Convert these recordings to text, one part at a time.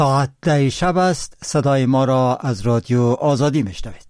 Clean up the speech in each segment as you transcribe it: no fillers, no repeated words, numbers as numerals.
ساعت 10 شب است. صدای ما را از رادیو آزادی میشنوید.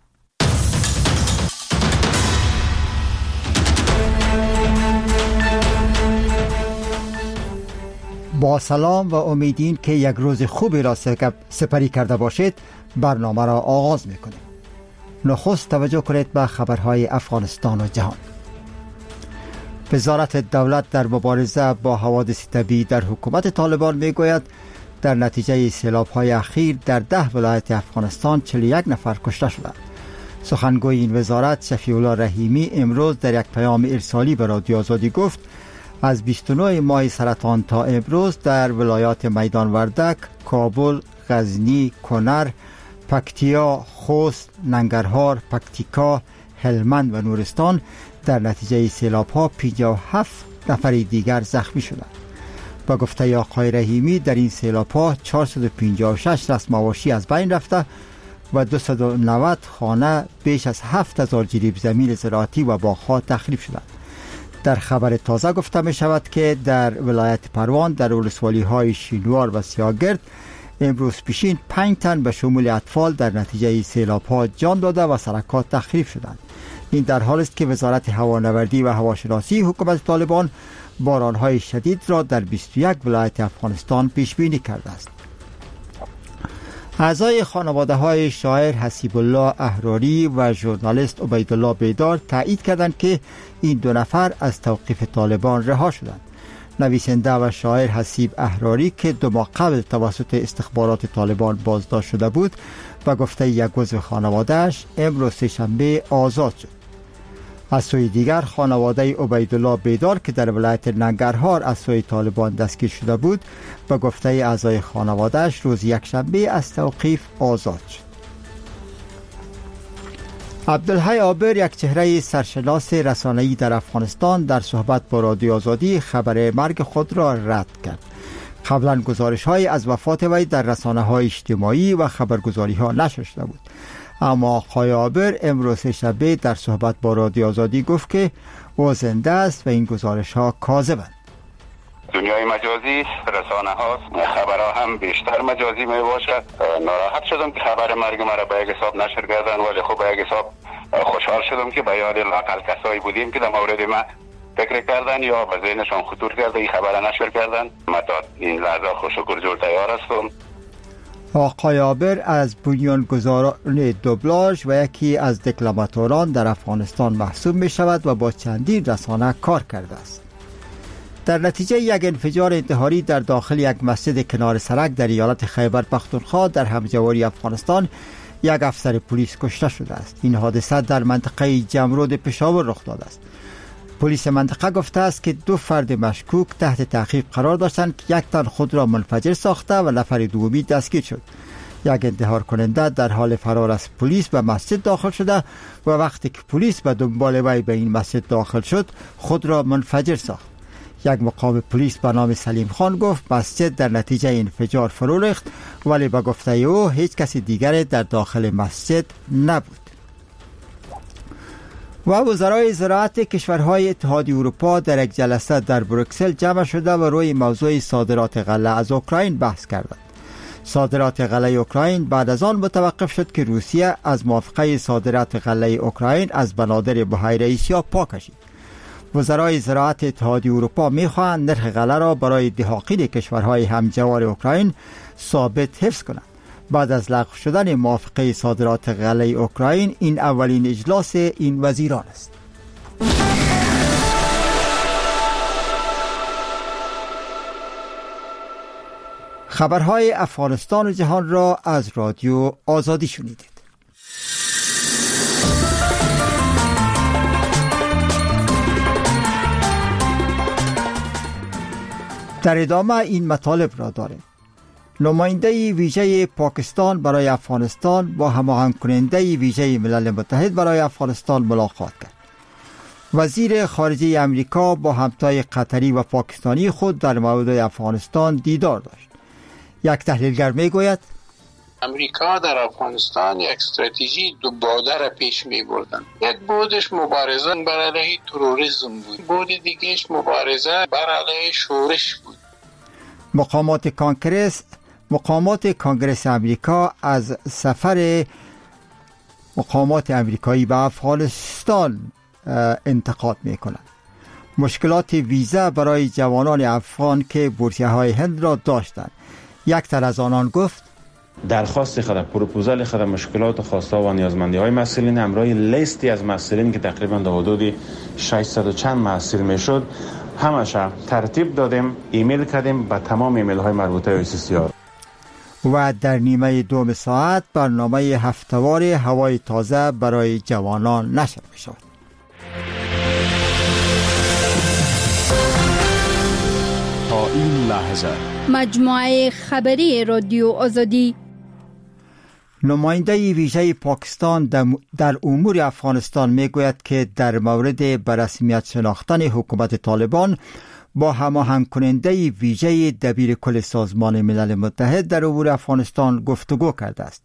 با سلام و امیدین که یک روز خوبی را سپری کرده باشید، برنامه را آغاز میکنیم. نخست توجه کنید به خبرهای افغانستان و جهان. وزارت دولت در مبارزه با حوادث طبیعی در حکومت طالبان میگوید در نتیجه سیلاب‌های اخیر در 10 ولایت افغانستان 41 نفر کشته شدند. سخنگوی این وزارت شفیع الله رحیمی امروز در یک پیام ارسالی به رادیو آزادی گفت از 29 ماه سرطان تا امروز در ولایات میدان وردک، کابل، غزنی، کنر، پکتیا، خوست، ننگرهار، پکتیکا، هلمند و نورستان در نتیجه سیلاب‌ها 57 نفر دیگر زخمی شدند. با گفته آقای رحیمی در این سیلاب‌ها 456 رسم آواشی از بین رفته و 290 خانه، بیش از 7000 جریب زمین زراعتی و باغ‌ها تخریب شدند. در خبر تازه گفته می شود که در ولایت پروان در ولسوالی‌های شینوار و سیاگرد امروز پیشین 5 تن به شمول اطفال در نتیجه سیلاب‌ها جان داده و سرکات تخریب شدند. این در حالی است که وزارت هوانوردی و هواشناسی حکومت طالبان باران‌های شدید را در 21 ولایت افغانستان پیش بینی کرده است. اعضای خانواده‌های شاعر حسیب الله احراری و ژورنالیست عبیدالله بیدار تایید کردند که این 2 نفر از توقیف طالبان رها شدند. نویسنده و شاعر حسیب احراری که 2 ماه قبل توسط استخبارات طالبان بازداشت شده بود و گفته یک عضو خانواده‌اش امروز سه‌شنبه آزاد شد. از سوی دیگر خانواده عبیدالله بیدار که در ولایت ننگرهار از سوی طالبان دستگیر شده بود و گفته اعضای خانواده‌اش روز یکشنبه از توقیف آزاد شد. عبدالحی عابر، یک چهره سرشناس رسانه‌ای در افغانستان، در صحبت با رادیو آزادی خبر مرگ خود را رد کرد. قبلا گزارش‌های از وفات وی در رسانه‌های اجتماعی و خبرگزاری‌ها نشر شده بود، اما آقای عابر امروز شب در صحبت با رادیو آزادی گفت که او زنده است و این گزارش‌ها کاذبند. دنیای مجازی رسانه هاست، خبرها هم بیشتر مجازی می باشد. ناراحت شدم که خبر مرگ مرا به یک حساب نشر کردن، ولی خب به یک حساب خوشحال شدم که به یاد لااقل کسایی بودیم که در مورد ما فکر کردن یا به ذهنشان خطور کرده این خبر نشر کردن. من تا این لحظه خوشکر جور تیار هستم. آقای عابر از بنیانگذاران دوبلاژ و یکی از دکلماتوران در افغانستان محسوب می شود و با چندین رسانه کار کرده است. در نتیجه یک انفجار انتحاری در داخل یک مسجد کنار سرک در ایالت خیبر پختونخوا در همجواری افغانستان یک افسر پلیس کشته شده است. این حادثه در منطقه جمرود پشاور رخ داده است. پلیس منطقه گفته است که 2 فرد مشکوک تحت تعقیب قرار داشتند که یک تن خود را منفجر ساخته و نفر دومی دستگیر شد. یک انتحار کننده در حال فرار از پلیس به مسجد داخل شده و وقتی که پلیس به دنبال وی به این مسجد داخل شد خود را منفجر ساخت. یک مقام پلیس به نام سلیم خان گفت مسجد در نتیجه انفجار فرو ریخت، ولی به گفته او هیچ کسی دیگر در داخل مسجد نبود. و وزرای زراعت کشورهای اتحادیه اروپا در یک جلسه در بروکسل جمع شده و روی موضوع صادرات غله از اوکراین بحث کردند. صادرات غله اوکراین بعد از آن متوقف شد که روسیه از موافقه صادرات غله اوکراین از بنادر بحیره آسیا پا کشید. وزرای زراعت اتحادیه اروپا می‌خواهند نرخ غله را برای دهاقین کشورهای همجوار اوکراین ثابت حفظ کنند. بعد از لغو شدن موافقه صادرات غله اوکراین، این اولین اجلاس این وزیران است. خبرهای افغانستان و جهان را از رادیو آزادی شنیدید. در ادامه این مطالب را داریم. نماینده ویژه پاکستان برای افغانستان با هماهنگ کننده ویژه ملل متحد برای افغانستان ملاقات کرد. وزیر خارجه امریکا با همتای قطری و پاکستانی خود در مورد افغانستان دیدار داشت. یک تحلیلگر میگوید امریکا در افغانستان یک استراتژی دو بعده را پیش می بردن. یک بودش مبارزه بر علیه تروریسم بود، بود دیگهش مبارزه بر علیه شورش بود. مقامات کانگرس مقامات کانگرس امریکا از سفر مقامات امریکایی به افغانستان انتقاد میکنند. مشکلات ویزا برای جوانان افغان که بورسیه‌های هند را داشتند. یک تن از آنان گفت درخواست خود، پروپوزال خود، مشکلات و خواسته و نیازمندی های مسئولین همراه لیستی از مسئولین که تقریبا در حدود 600 و چند مسئول میشد همش ترتیب دادیم، ایمیل کردیم به تمام ایمیل های مربوطه ICCR. و در نیمه دوم ساعت برنامه هفتهوار هوای تازه برای جوانان نشر می‌شود. تا این لحظه مجموعه خبری رادیو آزادی. نماینده ویژه پاکستان در امور افغانستان میگوید که در مورد به رسمیت شناختن حکومت طالبان با هماهنگ کننده ویژه دبیرکل سازمان ملل متحد در امور افغانستان گفتگو کرده است.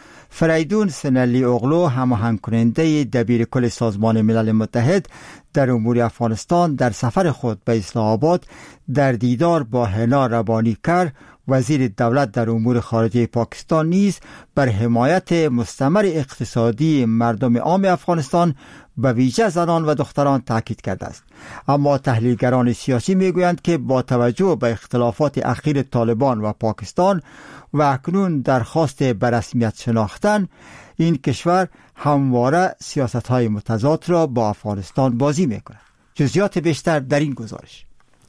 فریدون سنلی اغلو، هماهنگ کننده دبیرکل سازمان ملل متحد در امور افغانستان، در سفر خود به اسلام آباد در دیدار با هنا ربانیکر، وزیر دولت در امور خارجه پاکستان، نیز بر حمایت مستمر اقتصادی مردم عام افغانستان به ویژه زنان و دختران تاکید کرده است. اما تحلیلگران سیاسی میگویند که با توجه به اختلافات اخیر طالبان و پاکستان و اکنون درخواست به رسمیت شناختن این کشور، همواره سیاست‌های متضاد را با افغانستان بازی می‌کند. جزئیات بیشتر در این گزارش.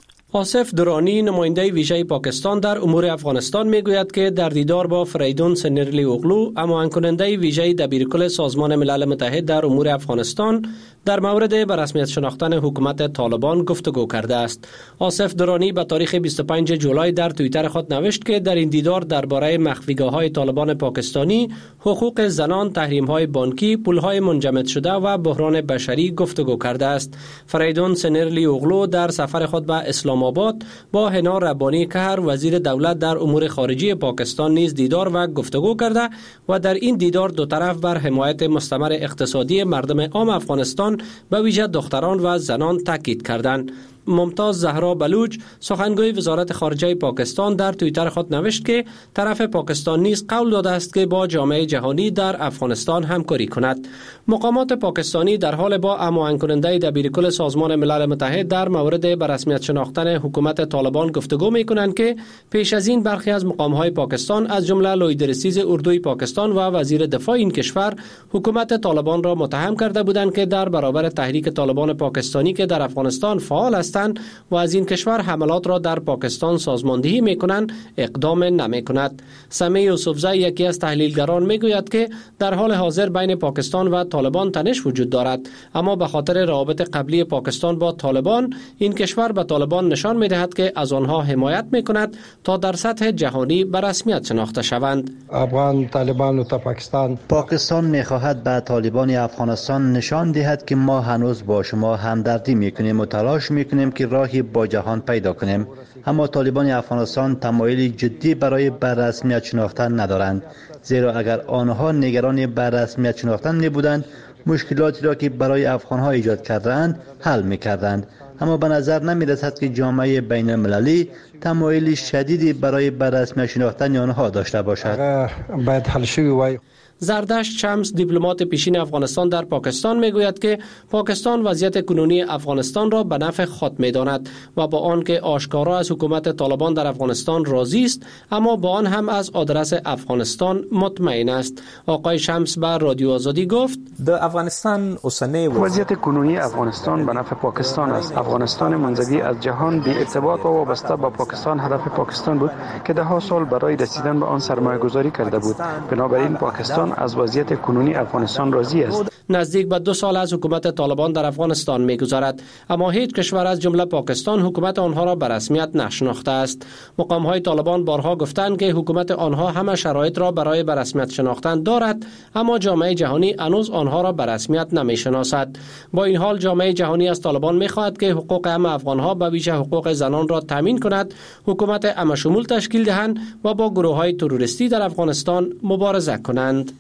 آصف درانی، نماینده ویژه پاکستان در امور افغانستان، میگوید که در دیدار با فریدون سنرلی اغلو، هماهنگ کننده ویژه دبیرکل سازمان ملل متحد در امور افغانستان، در مورد به رسمیت شناختن حکومت طالبان گفتگو کرده است. آصف درانی به تاریخ 25 جولای در توییتر خود نوشت که در این دیدار درباره مخفیگاه‌های طالبان پاکستانی، حقوق زنان، تحریم‌های بانکی، پول‌های منجمد شده و بحران بشری گفتگو کرده است. فریدون سنرلی اغلو در سفر خود به اسلام آباد با هنا ربانی کهر، وزیر دولت در امور خارجه پاکستان، نیز دیدار و گفتگو کرده و در این دیدار دو طرف بر حمایت مستمر اقتصادی مردم عام افغانستان به ویژه دختران و زنان تاکید کردند. ممتاز زهرا بلوچ، سخنگوی وزارت خارجه پاکستان، در توییتر خود نوشت که طرف پاکستان نیز قول داده است که با جامعه جهانی در افغانستان همکاری کند. مقامات پاکستانی در حال با هماهنگ کننده دبیرکل سازمان ملل متحد در مورد به رسمیت شناختن حکومت طالبان گفتگو می‌کنند که پیش از این برخی از مقام‌های پاکستان از جمله لویدرسیز اردوی پاکستان و وزیر دفاع این کشور حکومت طالبان را متهم کرده بودند که در برابر تحریک طالبان پاکستانی که در افغانستان فعال است و از این کشور حملات را در پاکستان سازماندهی میکنند اقدام نمیکند. سمیع یوسفزی، یکی از تحلیلگران، میگوید که در حال حاضر بین پاکستان و طالبان تنش وجود دارد، اما به خاطر روابط قبلی پاکستان با طالبان، این کشور به طالبان نشان میدهد که از آنها حمایت میکند تا در سطح جهانی به رسمیت شناخته شوند. افغان طالبان و پاکستان میخواهد به طالبان افغانستان نشان دهد که ما هنوز با شما همدردی میکنیم و تلاش میکنیم که راهی با جهان پیدا کنیم، اما طالبان افغانستان تمایلی جدی برای بر رسمیت شناختن ندارند، زیرا اگر آنها نگران بر رسمیت شناختن نبودند، مشکلاتی را که برای افغانها ایجاد کردند حل میکردند. اما به نظر نمیرسد که جامعه بین المللی تمایلی شدیدی برای بر رسمیت شناختن آنها داشته باشد. باید حل شوی. زردشت شمس، دیپلمات پیشین افغانستان در پاکستان، میگوید که پاکستان وضعیت کنونی افغانستان را به نفع خود می‌داند و با آنکه آشکارا از حکومت طالبان در افغانستان راضی است، اما با آن هم از آدرس افغانستان مطمئن است. آقای شمس به رادیو آزادی گفت: وضعیت کنونی افغانستان به نفع پاکستان است. افغانستان منزوی از جهان بی ارتباط و وابسته به پاکستان هدف پاکستان بود که ده ها سال برای رسیدن به آن سرمایه گذاری کرده بود. بنابراین پاکستان از وضعیت کنونی افغانستان راضی است. نزدیک به 2 سال از حکومت طالبان در افغانستان می‌گذرد، اما هیچ کشور از جمله پاکستان حکومت آنها را به رسمیت نشناخته است. مقام‌های طالبان بارها گفتند که حکومت آنها همه شرایط را برای به رسمیت شناختن دارد، اما جامعه جهانی هنوز آنها را به رسمیت نمی‌شناسد. با این حال جامعه جهانی از طالبان می‌خواهد که حقوق همه افغان‌ها به ویژه حقوق زنان را تامین کند، حکومت همه شمول تشکیل دهند و با گروه‌های تروریستی در افغانستان مبارزه کنند.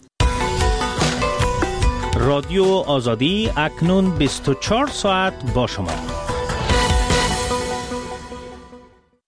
رادیو آزادی اکنون 24 ساعت با شما.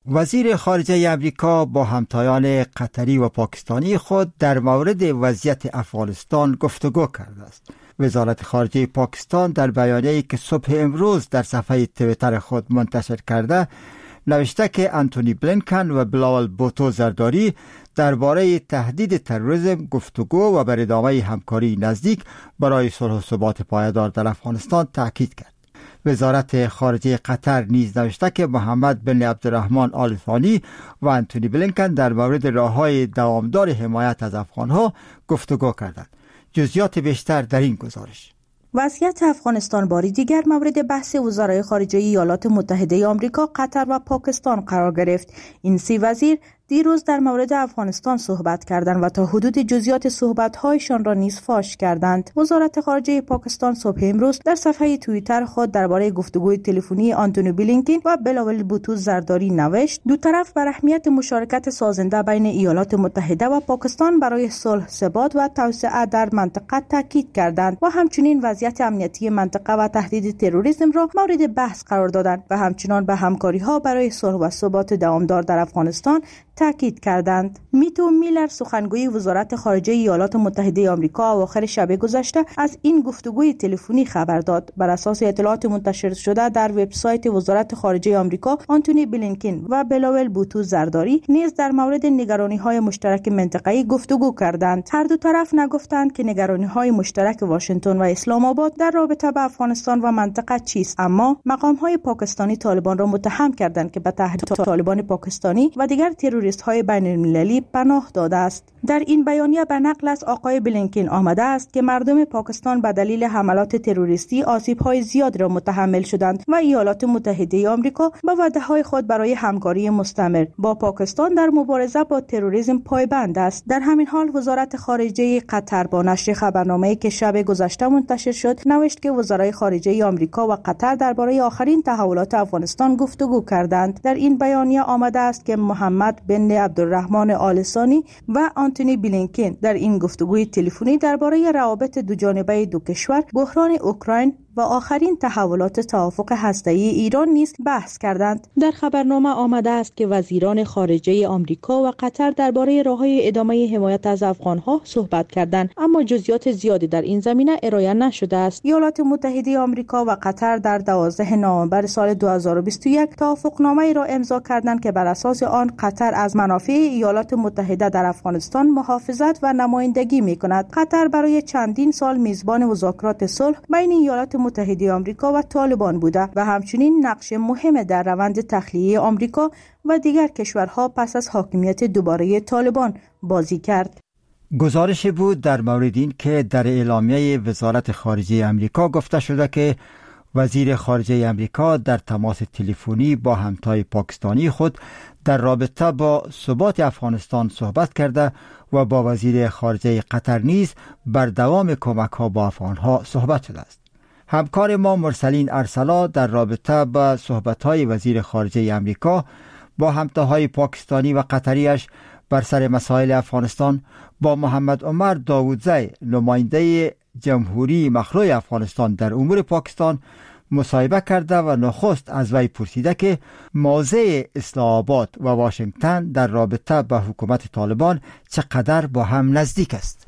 وزیر خارجه امریکا با همتایان قطری و پاکستانی خود در مورد وضعیت افغانستان گفتگو کرده است. وزارت خارجه پاکستان در بیانیه‌ای که صبح امروز در صفحه توییتر خود منتشر کرده نوشته که آنتونی بلینکن و بلاول بوتو زرداری درباره تهدید تروریسم گفتگو و بر ادامه همکاری نزدیک برای صلح و ثبات پایدار در افغانستان تاکید کرد. وزارت خارجه قطر نیز نوشته که محمد بن عبدالرحمن آل ثانی و آنتونی بلینکن در مورد راه‌های دوامدار حمایت از افغان‌ها گفتگو کردند. جزئیات بیشتر در این گزارش. وضعیت افغانستان باری دیگر مورد بحث وزرای خارجه ایالات متحده آمریکا، قطر و پاکستان قرار گرفت. این سه وزیر دیروز در مورد افغانستان صحبت کردند و تا حدود جزئیات صحبت‌هایشان را نیز فاش کردند. وزارت خارجه پاکستان صبح امروز در صفحه توییتر خود درباره گفتگوی تلفنی آنتونی بلینکن و بلاول بوتو زرداری نوشت: دو طرف بر اهمیت مشارکت سازنده بین ایالات متحده و پاکستان برای صلح، ثبات و توسعه در منطقه تاکید کردند و همچنین وضعیت امنیتی منطقه و تهدید تروریسم را مورد بحث قرار دادند و همچنین به همکاری‌ها برای صلح و ثبات دوامدار در افغانستان تاکید کردند. میتو میلر، سخنگوی وزارت خارجه ایالات متحده آمریکا، اواخر شب گذشته از این گفتگوی تلفنی خبر داد. بر اساس اطلاعات منتشر شده در وبسایت وزارت خارجه آمریکا، آنتونی بلینکن و بلاول بوتو زرداری نیز در مورد نگرانی‌های مشترک منطقه‌ای گفتگو کردند. هر دو طرف نگفتند که نگرانی‌های مشترک واشنگتن و اسلام آباد در رابطه با افغانستان و منطقه چیست، اما مقام‌های پاکستانی طالبان را متهم کردند که به تهدید طالبان پاکستانی و دیگر تروریست‌های بین‌المللی پناه داده است. در این بیانیه به نقل از آقای بلینکن آمده است که مردم پاکستان به دلیل حملات تروریستی آسیب‌های زیاد را متحمل شدند و ایالات متحده آمریکا به وعده‌های خود برای همکاری مستمر با پاکستان در مبارزه با تروریسم پایبند است. در همین حال وزارت خارجه قطر با نشر خبرنامه‌ای که شب گذشته منتشر شد نوشت که وزرای خارجه آمریکا و قطر درباره آخرین تحولات افغانستان گفتگو کردند. در این بیانیه آمده است که محمد بن عبدالرحمن آل ثانی و آنتونی بلینکن در این گفتگوی تلفنی درباره روابط دوجانبه دو کشور، بحران اوکراین و آخرین تحولات توافق هسته‌ای ایران نیز بحث کردند. در خبرنامه آمده است که وزیران خارجه آمریکا و قطر درباره راه‌های ادامه حمایت از افغان‌ها صحبت کردند، اما جزئیات زیادی در این زمینه ارائه نشده است. ایالات متحده آمریکا و قطر در 12 نوامبر سال 2021 توافقنامه‌ای را امضا کردند که بر اساس آن قطر از منافع ایالات متحده در افغانستان محافظت و نمایندگی می‌کند. قطر برای چندین سال میزبان مذاکرات صلح بین ایالات متحده آمریکا و طالبان بوده و همچنین نقش مهم در روند تخلیه آمریکا و دیگر کشورها پس از حاکمیت دوباره طالبان بازی کرد. گزارش بود در مورد این که در اعلامیه وزارت خارجه آمریکا گفته شده که وزیر خارجه آمریکا در تماس تلفنی با همتای پاکستانی خود در رابطه با ثبات افغانستان صحبت کرده و با وزیر خارجه قطر نیز بر دوام کمک‌ها با افغان‌ها صحبت شده است. همکار ما مرسلین ارسلا در رابطه با صحبت‌های وزیر خارجه آمریکا با همتاهای پاکستانی و قطریش بر سر مسائل افغانستان با محمد عمر داودزی، نماینده جمهوری مخلوع افغانستان در امور پاکستان مصاحبه کرده و نخست از وی پرسیده که موضع اسلام آباد و واشنگتن در رابطه با حکومت طالبان چقدر با هم نزدیک است.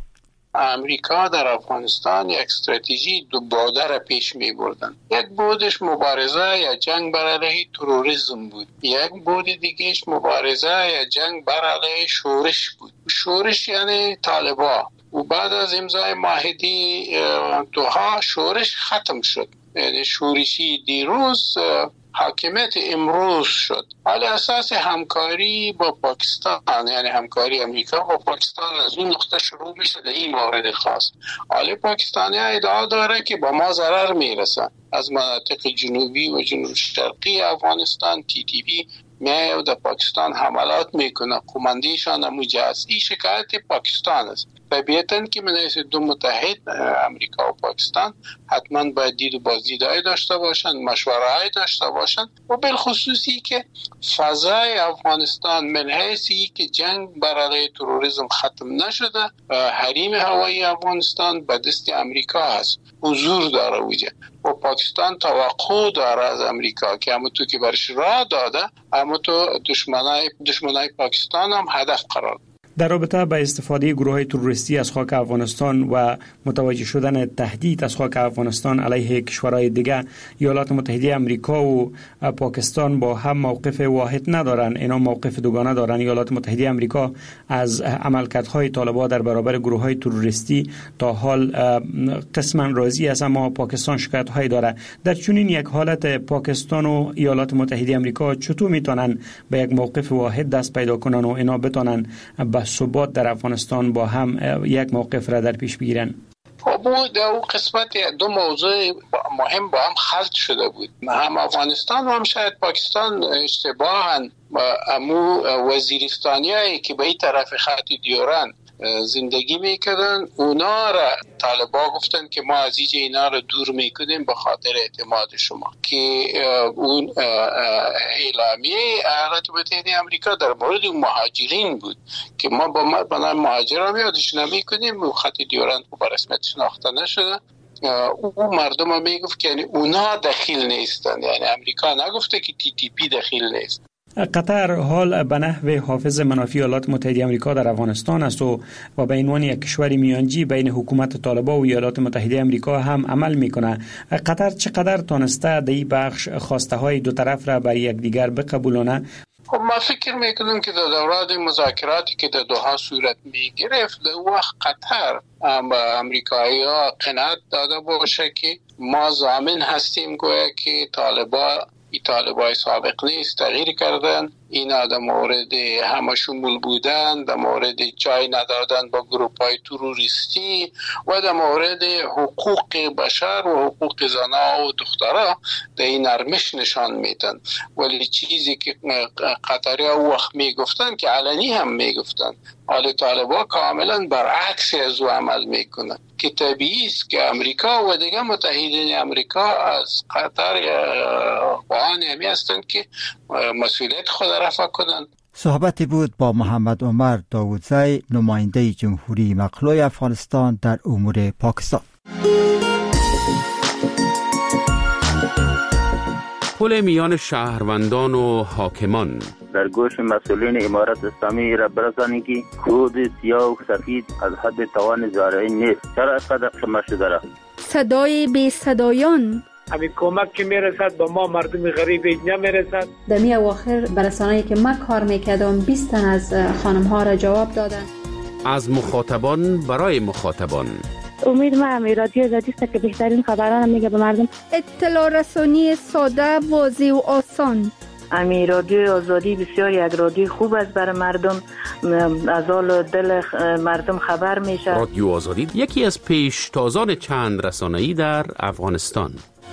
امریکا در افغانستان یک استراتژی دو بعده را پیش می بردن. یک بودش مبارزه یا جنگ بر علیه تروریسم بود، یک بود دیگهش مبارزه یا جنگ بر علیه شورش بود. شورش یعنی طالبان. و بعد از امضای معاهده دوحه شورش ختم شد، یعنی شورشی دیروز حاکمیت امروز شد. حالا اساس همکاری با پاکستان، یعنی همکاری امریکا با پاکستان از این نقطه شروع میشه در این مورد خاص. حالا پاکستانی ادعا داره که با ما ضرر میرسن از مناطق جنوبی و جنوب شرقی افغانستان. TTP میاد و در پاکستان حملات میکنه، قماندیشان همونجا است. این شکایت پاکستان است. طبیعتاً که من دو متحد امریکا و پاکستان حتما باید دید و بازدیدهای داشته باشند، مشوره‌های داشته باشند و بالخصوصی که فضای افغانستان من حیثی که جنگ بر علیه تروریسم ختم نشده، حریم هوایی افغانستان به دست امریکا هست، حضور داره وجه و پاکستان توقع داره از امریکا که همونطور که برش راه داده همونطور دشمنای پاکستان هم هدف قرار. در رابطه با استفاده گروه‌های تروریستی از خاک افغانستان و متوجه شدن تهدید از خاک افغانستان علیه کشورهای دیگه، ایالات متحده آمریکا و پاکستان با هم موقف واحد ندارن، اینا موقف دوگانه دارن. ایالات متحده آمریکا از عملکردهای طالبان در برابر گروه‌های تروریستی تا حال قسما راضی است، اما پاکستان شکایت‌هایی داره. در چنین یک حالت پاکستان و ایالات متحده آمریکا چطور میتونن به یک موقف واحد دست پیدا کنن و اینا بتونن ثبات در افغانستان با هم یک موقف را در پیش بگیرن؟ بود او قسمت دو موضوع مهم با هم خلط شده بود. هم افغانستان و هم شاید پاکستان اشتباهاً امو وزیرستانیایی که به این طرف خط دیوران زندگی میکردن اونا را طالبان گفتن که ما از اینا را دور میکنیم به خاطر اعتماد شما، که اون اعلامیه ایالات متحده آمریکا در مورد مهاجرین بود که ما با مهاجران یادش نمیکنیم و خط دیوران به رسمیت شناخته نشده. او مردم ها میگفت که یعنی اونا دخیل نیستن، یعنی امریکا نگفته که TTP دخیل نیست. قطر حال به نحو حافظ منافع ایالات متحده آمریکا در افغانستان است و به عنوان یک کشور میانجی بین حکومت طالبان و ایالات متحده آمریکا هم عمل میکنه. قطر چقدر تونسته در این بخش خواسته های دو طرف را بر یکدیگر بقبولانه؟ ما فکر میکنم که در دوران مذاکراتی که در دوحه صورت میگرفت در وقت قطر به امریکایی ها قناعت داده باشه که ما ضامن هستیم گویا که طالبای سابق نیست، تغییر کردن، اینا در مورد همه شمول بودن، در مورد جای ندادن با گروپای تروریستی و در مورد حقوق بشر و حقوق زنها و دخترها در این نرمش نشان میدن. ولی چیزی که قطری ها وقت میگفتن که علنی هم میگفتن، حال طالبا کاملا برعکس از او عمل میکنن که طبیعی است که امریکا و دیگه متحدین امریکا از قطر خواهان همی هستند که مسئولیت خود رفع کنند. صحبتی بود با محمد عمر داودزی، نماینده جمهوری مقلوع افغانستان در امور پاکستان. پل میان شهروندان و حاکمان در گوش مسئولین امارت اسلامی را برسانی که کود سیاه و سفید از حد توان زارعی نیست. چرا اینقدر شما شده را؟ صدای بی صدایان، همین کمک که میرسد به ما مردم غریب نمیرسد. در می اواخر برسانه‌ای که من کار میکردم 20 تن از خانم ها را جواب دادن. از مخاطبان برای مخاطبان. امید ما هم رادیو آزادی است که بهترین خبران میگه به مردم. اطلاع رسانی ساده، واضح و آسان. امی رادیو آزادی بسیار یک رادیو خوب است برای مردم، از حال دل مردم خبر میشه. رادیو آزادی یکی از پیشتازان چند رسانه‌ای در افغانستان.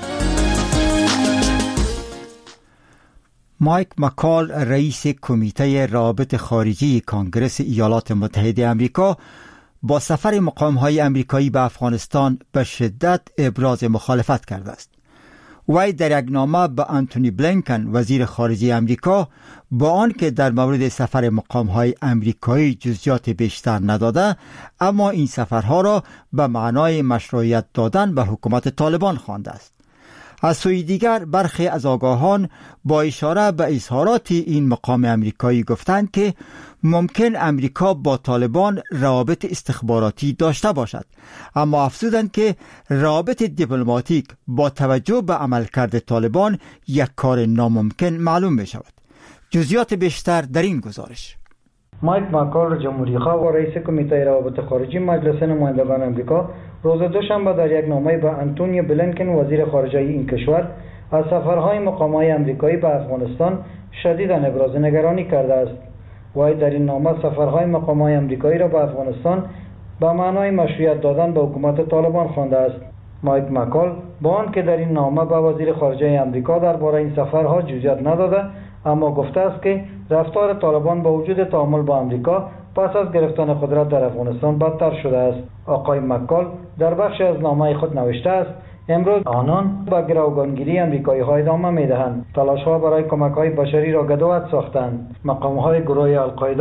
مایک مکال، رئیس کمیته روابط خارجی کانگرس ایالات متحده آمریکا، با سفر مقام‌های آمریکایی به افغانستان به شدت ابراز مخالفت کرده است. وی در یک نامه به آنتونی بلینکن وزیر خارجه آمریکا با آنکه در مورد سفر مقام‌های آمریکایی جزئیات بیشتر نداده، اما این سفرها را به معنای مشروعیت دادن به حکومت طالبان خوانده است. از سوی دیگر برخی از آگاهان با اشاره به اظهارات این مقام آمریکایی گفتند که ممکن امریکا با طالبان روابط استخباراتی داشته باشد، اما افزودند که روابط دیپلماتیک با توجه به عملکرد طالبان یک کار ناممکن معلوم می شود. جزئیات بیشتر در این گزارش. مایک مکال، جمهوری خواه و رئیس کمیته روابط خارجی مجلس نمایندگان آمریکا، روز دوشنبه در یک نامه به آنتونی بلینکن وزیر خارجه این کشور از سفرهای مقام‌های آمریکایی به افغانستان شدیداً ابراز نگرانی کرده است. وی در این نامه سفرهای مقام‌های آمریکایی را به افغانستان به معنای مشروعیت دادن به حکومت طالبان خوانده است. مایک مکال با آنکه در این نامه به وزیر خارجه آمریکا درباره این سفرها جزئیات نداده، اما گفته است که رفتار طالبان با وجود تعامل با آمریکا پس از گرفتن قدرت در افغانستان بدتر شده است. آقای مکال در بخشی از نامه خود نوشته است امروز آنان با گروگانگیری آمریکایی‌ها ادامه می‌دهند. تلاش‌ها برای کمک‌های بشری را گدوت ساختند. مقام‌های گروه القاعده را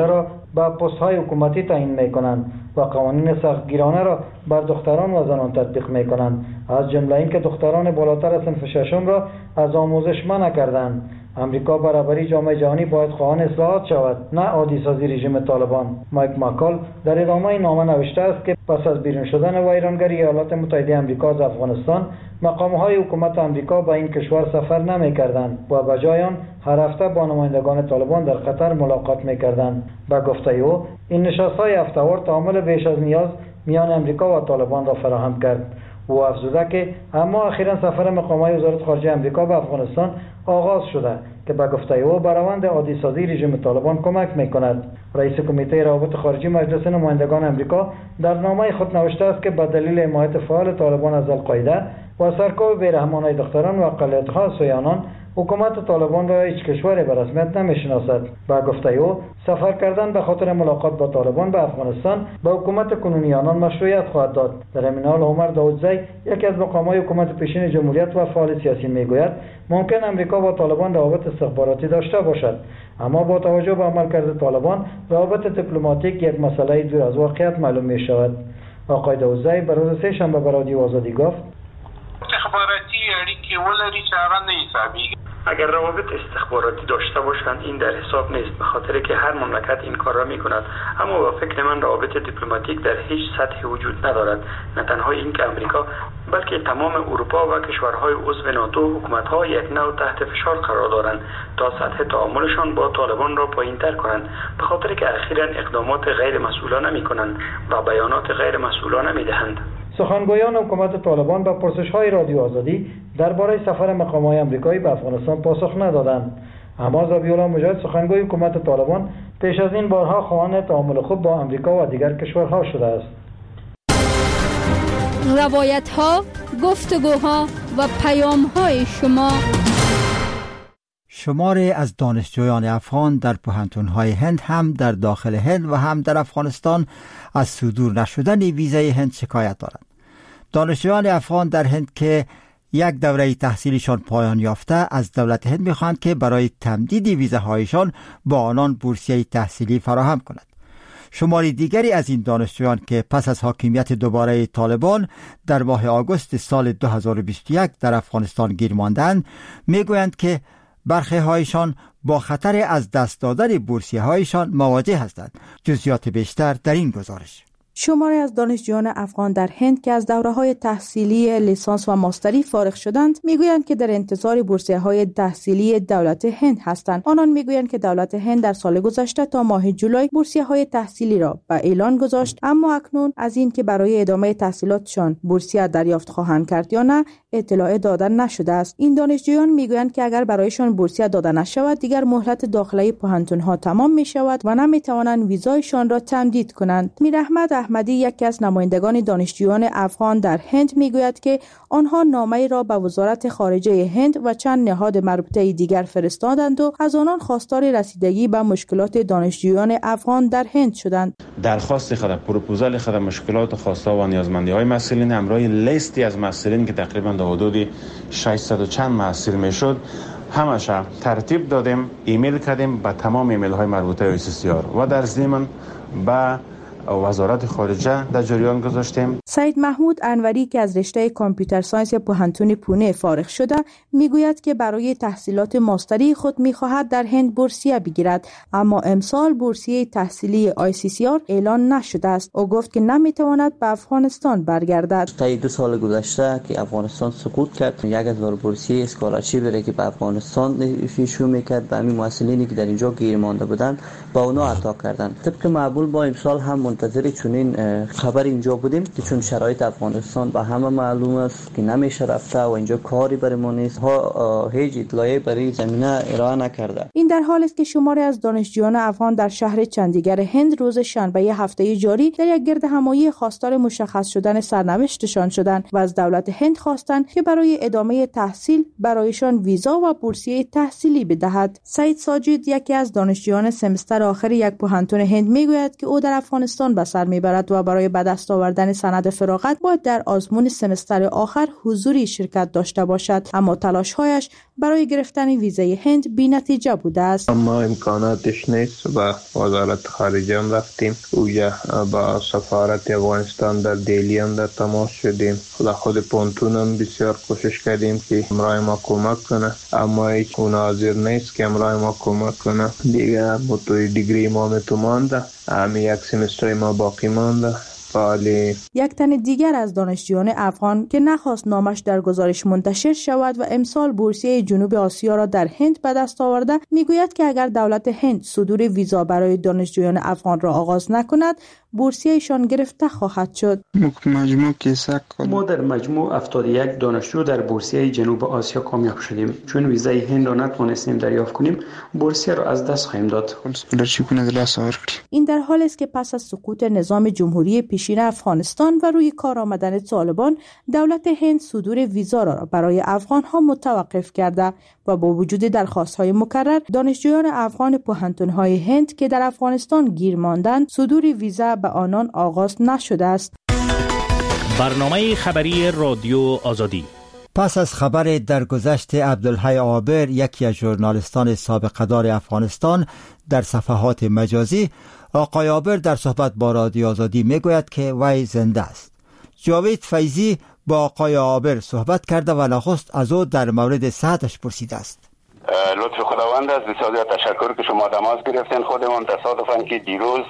به پست‌های حکومتی تعیین می‌کنند و قوانین سختگیرانه را بر دختران و زنان تطبیق می‌کنند، از جمله اینکه دختران بالاتر از صنف ششم را از آموزش منع کردند. امریکا برابری جامعه جهانی باید خواهان اصلاحات شود، نه عادی سازی رژیم طالبان. مایک مکال در ادامه نامه نوشته است که پس از بیرون شدن ویرانگری ایالات متحده آمریکا از افغانستان، مقام‌های حکومت آمریکا به این کشور سفر نمی‌کردند و به جای آن هر هفته با نمایندگان طالبان در قطر ملاقات می‌کردند. به گفته او، این نشست‌های هفته‌وار تعامل بیش از نیاز میان آمریکا و طالبان را فراهم کرد. او افزوده که اما اخیراً سفر مقام‌های وزارت خارجه آمریکا به افغانستان آغاز شده که به گفته او به روند عادی سازی رژیم طالبان کمک می‌کند. رئیس کمیته روابط خارجی مجلس نمایندگان آمریکا در نامه خود نوشته است که به دلیل حمایت فعال طالبان از القاعده و سرکوب بی‌رحمانه دختران و اقلیت‌ها سویانان، حکومت طالبان را هیچ کشوری به رسمیت نمی‌شناسد. با گفته او، سفر کردن به خاطر ملاقات با طالبان به افغانستان به حکومت کنونی آنان مشروعیت خواهد داد. در همین حال عمر داودزی، یکی از مقام‌های حکومت پیشین جمهوریت و فعال سیاسی میگوید ممکن آمریکا با طالبان روابط استخباراتی داشته باشد، اما با توجه به عملکرد طالبان روابط دیپلماتیک یک مسئله دور از واقعیت معلوم می‌شود. آقای داودزی به روز سه‌شنبه به رادیو آزادی گفت: استخباراتی اړیکې ولري چې هغه نه حسابیږي. اگر روابط استخباراتی داشته باشند این در حساب نیست، به خاطر که هر مملکت این کار را می‌کند. اما به فکر من روابط دیپلماتیک در هیچ سطحی وجود ندارد. نه تنها این که آمریکا، بلکه تمام اروپا و کشورهای عضو ناتو حکومت‌ها یک نوع تحت فشار قرار دارند تا سطح تعاملشان با طالبان را پایین‌تر کنند، به خاطر که اخیراً اقدامات غیر مسئولانه می‌کنند و بیانات غیر مسئولانه می‌دهند. سخنگویان حکومت طالبان به پرسش‌های رادیو آزادی درباره سفر مقام‌های آمریکایی به افغانستان پاسخ ندادند. اما ذبیح‌الله مجاهد، سخنگوی حکومت طالبان، پیش از این بارها خواهان تعامل خوب با آمریکا و دیگر کشورها شده است. روایت‌ها، گفتگوها و پیام‌های شماری از دانشجویان افغان در پوهنتون‌های هند هم در داخل هند و هم در افغانستان از صدور نشدن ویزای هند شکایت دارند. دانشجویان افغان در هند که یک دوره تحصیلشان پایان یافته از دولت هند می‌خواهند که برای تمدید ویزاهایشان با آنان بورسیه تحصیلی فراهم کند. شماری دیگری از این دانشجویان که پس از حاکمیت دوباره طالبان در ماه آگوست سال 2021 در افغانستان گیر ماندند، میگویند که برخی هایشان با خطر از دست دادن بورسیه هایشان مواجه هستند. جزئیات بیشتر در این گزارش. شماری از دانشجویان افغان در هند که از دوره‌های تحصیلی لیسانس و ماستری فارغ شدند میگویند که در انتظار بورسیه‌های تحصیلی دولت هند هستند. آنان میگویند که دولت هند در سال گذشته تا ماه جولای بورسیه‌های تحصیلی را به اعلان گذاشت، اما اکنون از این که برای ادامه تحصیلاتشان بورسیه دریافت خواهند کرد یا نه اطلاع داده نشده است. این دانشجویان میگویند که اگر برایشان بورسیه داده نشود دیگر مهلت داخلی پوهنتون‌ها تمام میشود و نمیتوانند ویزایشان را تمدید کنند. میراحمد احمدی، یکی از نمایندگان دانشجویان افغان در هند، میگوید که آنها نامه‌ای را به وزارت خارجه هند و چند نهاد مربوطه دیگر فرستادند و از آنان خواستار رسیدگی به مشکلات دانشجویان افغان در هند شدند. درخواست خود، پروپوزال خود، مشکلات و خواسته و نیازمندی‌های مسئولین همراه لیستی از مسئولین که تقریباً در حدود 600 و چند مسئول میشد همش ترتیب دادیم، ایمیل کردیم به تمام ایمیل های مربوطه ICCR و در ضمن به وزارت خارجه در جریان گذاشتیم. سید محمود انوری که از رشته کامپیوتر ساینس پوهنتون پونه فارغ شده میگوید که برای تحصیلات ماستری خود میخواهد در هند بورسیه بگیرد، اما امسال بورسیه تحصیلی ICCR اعلان نشده است. او گفت که نمیتواند به افغانستان برگردد. تا 2 سال گذشته که افغانستان سقوط کرد 1000 بورسیه اسکولارشیپ بره که به افغانستان ایشو میکرد به همین مسئولینی که در اینجا گیر مانده بودند با اونا عطا کردند. طبق معمول با امسال هم منتظر چنین خبر اینجا بودیم که چون شرایط افغانستان به همه معلوم است که نمیشه رفته و اینجا کاری برای ما نیست، ها هیچ اطلاعی برای زمینه ارائه نکرده. این در حالی است که شماری از دانشجویان افغان در شهر چندیگر هند روز شنبه هفته جاری در یک گردهمایی خواستار مشخص شدن سرنوشتشان شدند و از دولت هند خواستند که برای ادامه تحصیل برایشان ویزا و بورسیه تحصیلی بدهد. سعید ساجد، یکی از دانشجویان سمستر آخر یک پوهنتون هند، میگوید که او در افغانستان به سر میبرد و برای به دست آوردن سند فراغت باید در آزمون سمستر آخر حضوری شرکت داشته باشد، اما تلاش‌هایش برای گرفتن ویزای هند بی‌نتیجه بوده است. ما امکاناتش نیست و وزارت خارجه هم رفتیم اوجا، با سفارت افغانستان در دهلی هم در تماس شدیم، خود پونتون هم بسیار کوشش کردیم که امرای ما کمک کنه، اما هیچ اون حاضر نیست که امرای ما کمک کنه. دیگه متوی دیگری ما مانده، همین یک سمستر ما باقی مانده. یک تن دیگر از دانشجویان افغان که نخواست نامش در گزارش منتشر شود و امسال بورسیه جنوب آسیا را در هند به دست آورده، میگوید که اگر دولت هند صدور ویزا برای دانشجویان افغان را آغاز نکند، بورسیه‌شان گرفته خواهد شد. ما در مجموع 71 دانشجو در بورسیه جنوب آسیا کامیاب شدیم. چون ویزای هند را نتوانستیم دریافت کنیم، بورسیه را از دست خواهیم داد. این در حالی است که پس از سقوط نظام جمهوری پیشین افغانستان و روی کار آمدن طالبان، دولت هند صدور ویزا را برای افغان‌ها متوقف کرده و با وجود درخواست‌های مکرر، دانشجویان افغان پوهنتون‌های هند که در افغانستان گیر ماندند، صدور ویزا به آنان آغاز نشده است. برنامه خبری رادیو آزادی. پس از خبر درگذشت عبدالحی عابر، یکی از ژورنالیستان سابقه‌دار افغانستان، در صفحات مجازی، آقای عابر در صحبت با رادیو آزادی میگوید که وی زنده است. جاوید فیضی با آقای عابر صحبت کرده و نخست از او در مورد صحتش پرسیده است. لطف خداوند است، بسیار تشکر که شما تماس گرفتین. خودمون تصادفاً که دیروز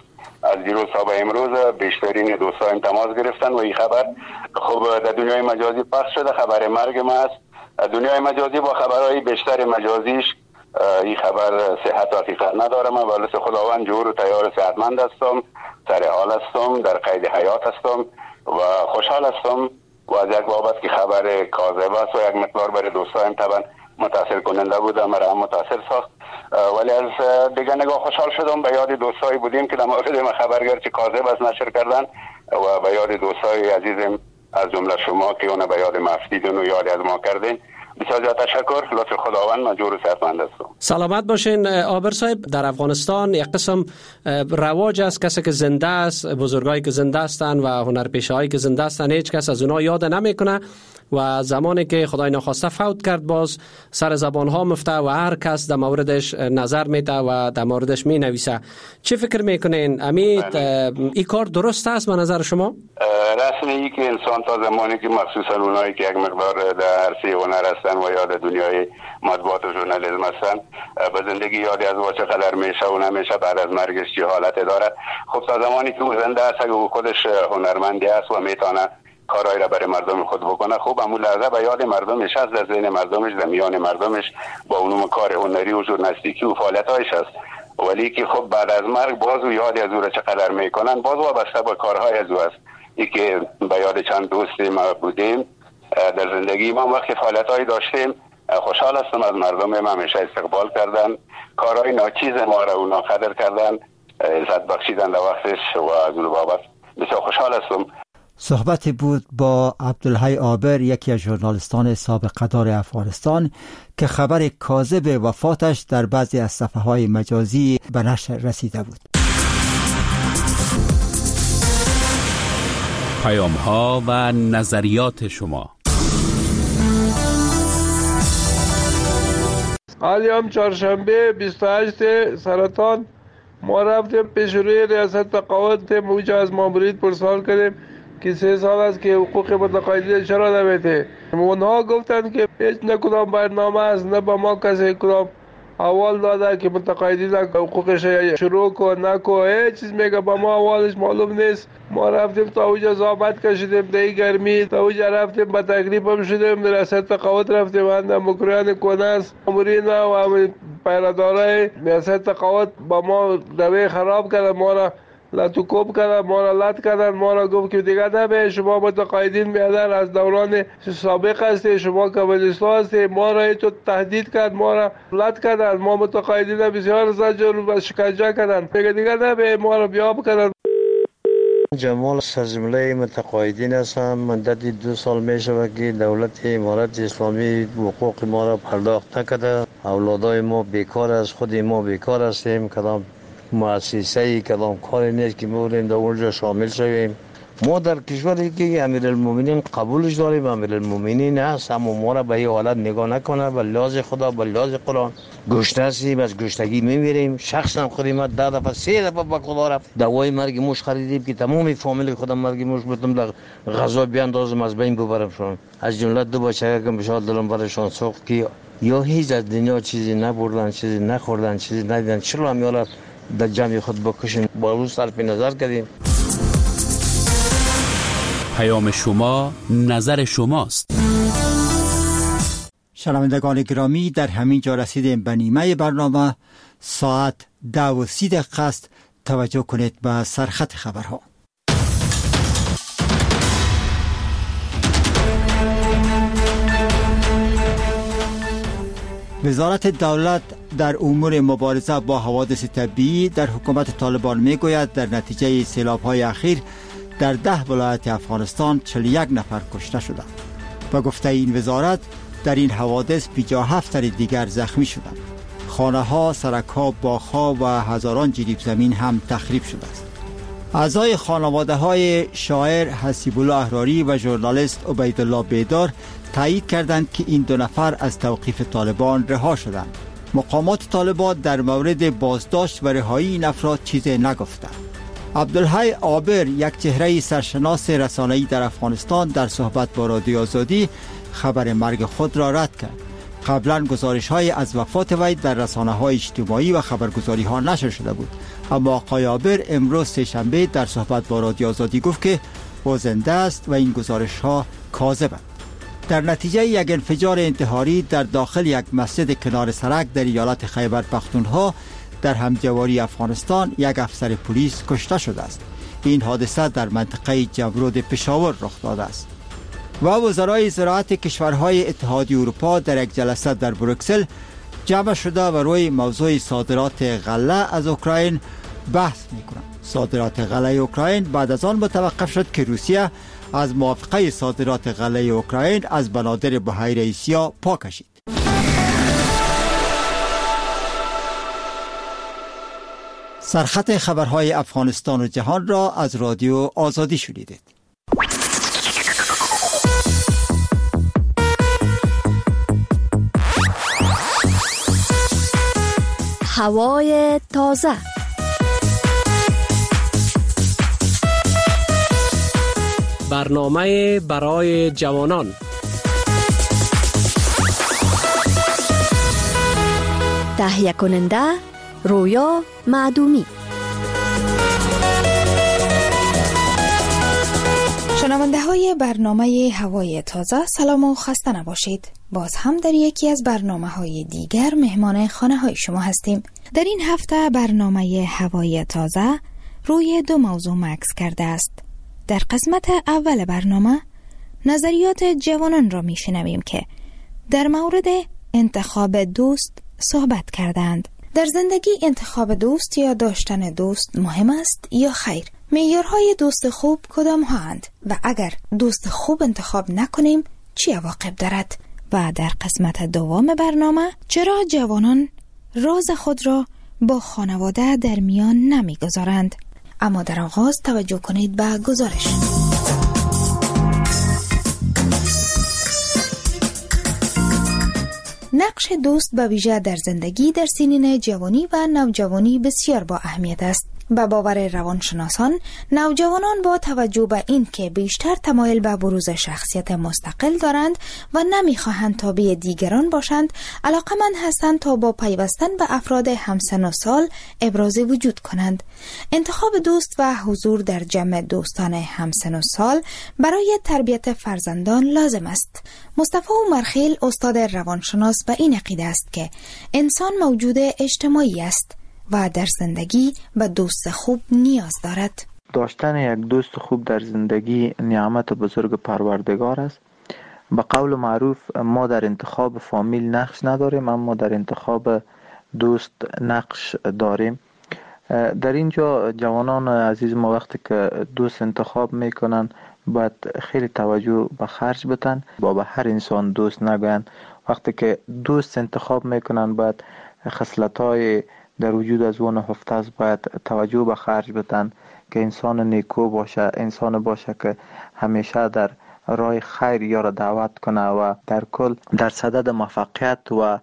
تا به امروز بیشترین دوستان تماس گرفتن و این خبر خب در دنیای مجازی پخش شده. خبر مرگ ما است. دنیای مجازی با خبرهای بیشتر مجازیش این خبر صحت و حقیقت نداره. من با لطف خداوند جور و تیار صحتمند هستم، سر حال هستم، در قید حیات هستم و خوشحال هستم و از یک بابت که خبر کاذب است و یک مقدار برای دوستان طبعا متاثر کننده بود، مرا هم متاثر ساخت، ولی از دیگه نگاه خوشحال شدم. به یاد دوستایی بودیم که در مورد ما خبرگر چه کاذب از نشر کردن و به یاد دوستای عزیزم از جمله شما که اون به یاد مفدیدون و یاد از ما کردین. بسیار تشکر. لطف خداوند. مجور و صحتمند هستم. سلامت باشین عابر صاحب. در افغانستان یک قسم رواج است، کسی که زنده است، بزرگایی که زنده هستند و هنرپیشه‌هایی که زنده هستند، هیچ کس از اونها یاد نمیکنه و زمانی که خدای ناخواسته فوت کرد باز سر زبان ها مفته و هر کس در موردش نظر میده و در موردش می نویسه. چه فکر میکنین؟ این کار درست است به نظر شما؟ رسمی که انسان تا زمانی که مخصوصا اونایی که یک مقدار در عرصه هنر هستن و یاد دنیای مطبوعات و ژورنالیسم هستن به زندگی یادی از او چقدر میشه و نمیشه، بعد از مرگش چه حالت داره. خب تا زمانی که او زنده است، اگه او خودش هنرمندی است و میتونه کارایی را برای مردم خود بکنه، خوب همون لحظه به یاد مردمش هست، در ذهن مردمش، در میان مردمش با اونم کار هنری و ژورنالیستیکی و فعالیت‌هایش هست. ولی که خب بعد از مرگ باز و یادی از او را چقدر میکنن باز وابسته به کارهای از او است. ای که به یاد چند دوستی ما بودیم در زندگی ما وقتی فعالیت‌هایی داشتیم، خوشحال هستم از مردم ما همیشه استقبال کردن، کارهای ناچیز ما را اونا قدر کردن، عزت بخشیدن در وقتش و از اون بابت بسیار خوشحال هستم. صحبتی بود با عبدالحی عابر، یکی از ژورنالیستان سابقه‌دار افغانستان که خبر کاذب وفاتش در بعضی از صفحه‌های مجازی به نشر رسیده بود. پیام‌ها و نظریات شما. حالی هم چهارشنبه 28 سرطان ما رفتیم پیش روی ریاست تقاعد، موجه از مامورین پرسان کردیم که 3 سال است که حقوق متقاعدین چرا نمیده. اونها گفتن که هیچ نه کدام برنامه است، نه با ما کسی کدام اول داده که متقاعدین حقوقش شروع کن نکن، هیچ چیز میگه با ما اولش معلوم نیست. ما رفتیم تا اوجا زحمت کشیدیم، دی گرمی تا اوجا رفتیم با تکلیف هم شدیم، ریاست تقاعد رفتیم، اند مکریان کناس امورین و پیرادارای ریاست تقاعد با ما دوی خراب کرد، ما را لاتوکوب کردن، ما را لط کردن، ما را گفت که دیگه نبه شما متقاعدین میادن از دوران سابق هستی، شما کمونیستا هستی، ما را تو تهدید کرد، ما را لط کردن، ما متقاعدین بسیار زجر و شکنجه کردن، دیگه نبه ما را بیاب کردن. جمال سرجمله متقاعدین هستم. مدتی 2 سال می شود که دولت امارت اسلامی حقوق ما را پرداخت نکرده. اولادای ما بیکار است، خود ما بیکار هستیم، کدام مؤسسه‌ای کدام کاری نیست که بودیم در اونجا شامل شویم. ما در کشوری که امیرالمومنین قبولش داریم، امیرالمومنین هست، اما ما را به این حالت نگاه نکنه. به لحاظ خدا، به لحاظ قرآن گشنه هستیم، از گشنگی میمیریم. شخصا خودم 10 دفعه 3 دفعه به خدا رفت دوای مرگ موش خریدیم که تمام فامیل خودم مرگ موش بودم در غذا بیاندازم از بین ببرمشون. از جمله 2 بچه که بشار دلم برشان سوخت که یا هیچ از دنیا چیزی نبردن، چیزی نخوردن، چیزی ندیدن، چرا هم یالا در جمع خود بکشن. با روز صرف نظر کردیم. پیام شما نظر شماست. شنوندگان گرامی، در همین جا رسیدیم به نیمه برنامه. ساعت 10:30 است. توجه کنید به سرخط خبرها. وزارت دولت در امور مبارزه با حوادث طبیعی در حکومت طالبان میگوید در نتیجه سیلاب‌های اخیر در 10 ولایت افغانستان 41 نفر کشته شدند. با گفته این وزارت در این حوادث بیجا 7 تن دیگر زخمی شدند. خانه‌ها، سرک‌ها، باغ‌ها و هزاران جریب زمین هم تخریب شده است. اعضای خانواده‌های شاعر حسیب الله احراری و ژورنالیست عبیدالله بیدار تایید کردند که این 2 نفر از توقیف طالبان رها شدند. مقامات طالبان در مورد بازداشت و رهایی این افراد چیزی نگفتند. عبدالحی عابر، یک چهره سرشناس رسانه‌ای در افغانستان، در صحبت با رادیو آزادی خبر مرگ خود را رد کرد. قبلا گزارش‌های از وفات وی در رسانه‌های اجتماعی و خبرگزاری‌ها نشر شده بود، اما آقای عابر امروز سه‌شنبه در صحبت با رادیو آزادی گفت که او زنده است و این گزارش‌ها کاذبند. در نتیجه یک انفجار انتحاری در داخل یک مسجد کنار سرک در ایالت خیبر پختونخوا در همجواری افغانستان یک افسر پلیس کشته شده است. این حادثه در منطقه جمرود پشاور رخ داده است. و وزرای زراعت کشورهای اتحادیه اروپا در یک جلسه در بروکسل جمع شده و روی موضوع صادرات غله از اوکراین بحث می‌کنند. صادرات غله اوکراین بعد از آن متوقف شد که روسیه از موافقه صادرات غله اوکراین از بنادر بحیره آسیا پا کشید. سرخط خبرهای افغانستان و جهان را از رادیو آزادی شنیدید. هوای تازه. برنامه برای جوانان. تهیه کننده رویا معدومی. شنونده های برنامه هوای تازه، سلام و خسته نباشید. باز هم در یکی از برنامه های دیگر مهمان خانه های شما هستیم. در این هفته برنامه هوای تازه روی 2 موضوع مکس کرده است. در قسمت اول برنامه نظریات جوانان را می شنویم که در مورد انتخاب دوست صحبت کردند. در زندگی انتخاب دوست یا داشتن دوست مهم است یا خیر؟ معیارهای دوست خوب کدام هستند و اگر دوست خوب انتخاب نکنیم چه عواقب دارد؟ و در قسمت دوم برنامه چرا جوانان راز خود را با خانواده در میان نمیگذارند؟ اما در آغاز توجه کنید به گزارش. نقش دوست به ویژه در زندگی در سنین جوانی و نوجوانی بسیار با اهمیت است. به باور روانشناسان، نوجوانان با توجه به این که بیشتر تمایل به بروز شخصیت مستقل دارند و نمیخواهند تابع دیگران باشند، علاقمند هستند تا با پیوستن به افراد همسن و سال ابراز وجود کنند. انتخاب دوست و حضور در جمع دوستان همسن و سال برای تربیت فرزندان لازم است. مصطفی عمرخیل، استاد روانشناس، به این عقیده است که انسان موجود اجتماعی است و در زندگی به دوست خوب نیاز دارد. داشتن یک دوست خوب در زندگی نعمت بزرگ پروردگار است. به قول معروف ما در انتخاب فامیل نقش نداریم، اما در انتخاب دوست نقش داریم. در اینجا جوانان عزیز ما وقتی که دوست انتخاب میکنن باید خیلی توجه به خرج بتن، با به هر انسان دوست نگوین. وقتی که دوست انتخاب میکنن باید خصلت‌های در وجود از اون هفته باید توجه به خرج بتن که انسان نیکو باشه، انسان باشه که همیشه در راه خیر یا را دعوت کنه و در کل در صدد موفقیت و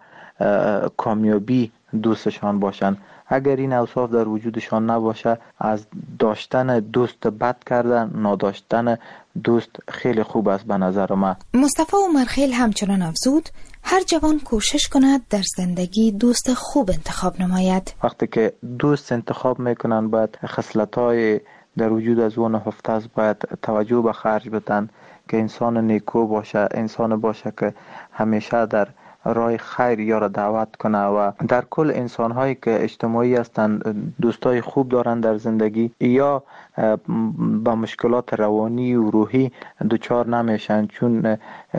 کامیابی دوستشان باشن. اگر این اوصاف در وجودشان نباشه، از داشتن دوست بد کردن، نداشتن دوست خیلی خوب است به نظر من. مصطفی عمرخیل همچنان افزود هر جوان کوشش کند در زندگی دوست خوب انتخاب نماید. وقتی که دوست انتخاب میکنن باید خصلت‌های در وجود از اون هفته است باید توجه به خرج بدن که انسان نیکو باشه، انسان باشه که همیشه در راه خیر یا را دعوت کنه و در کل انسان هایی که اجتماعی هستند، دوستای خوب دارن در زندگی یا با مشکلات روانی و روحی دچار نمیشن، چون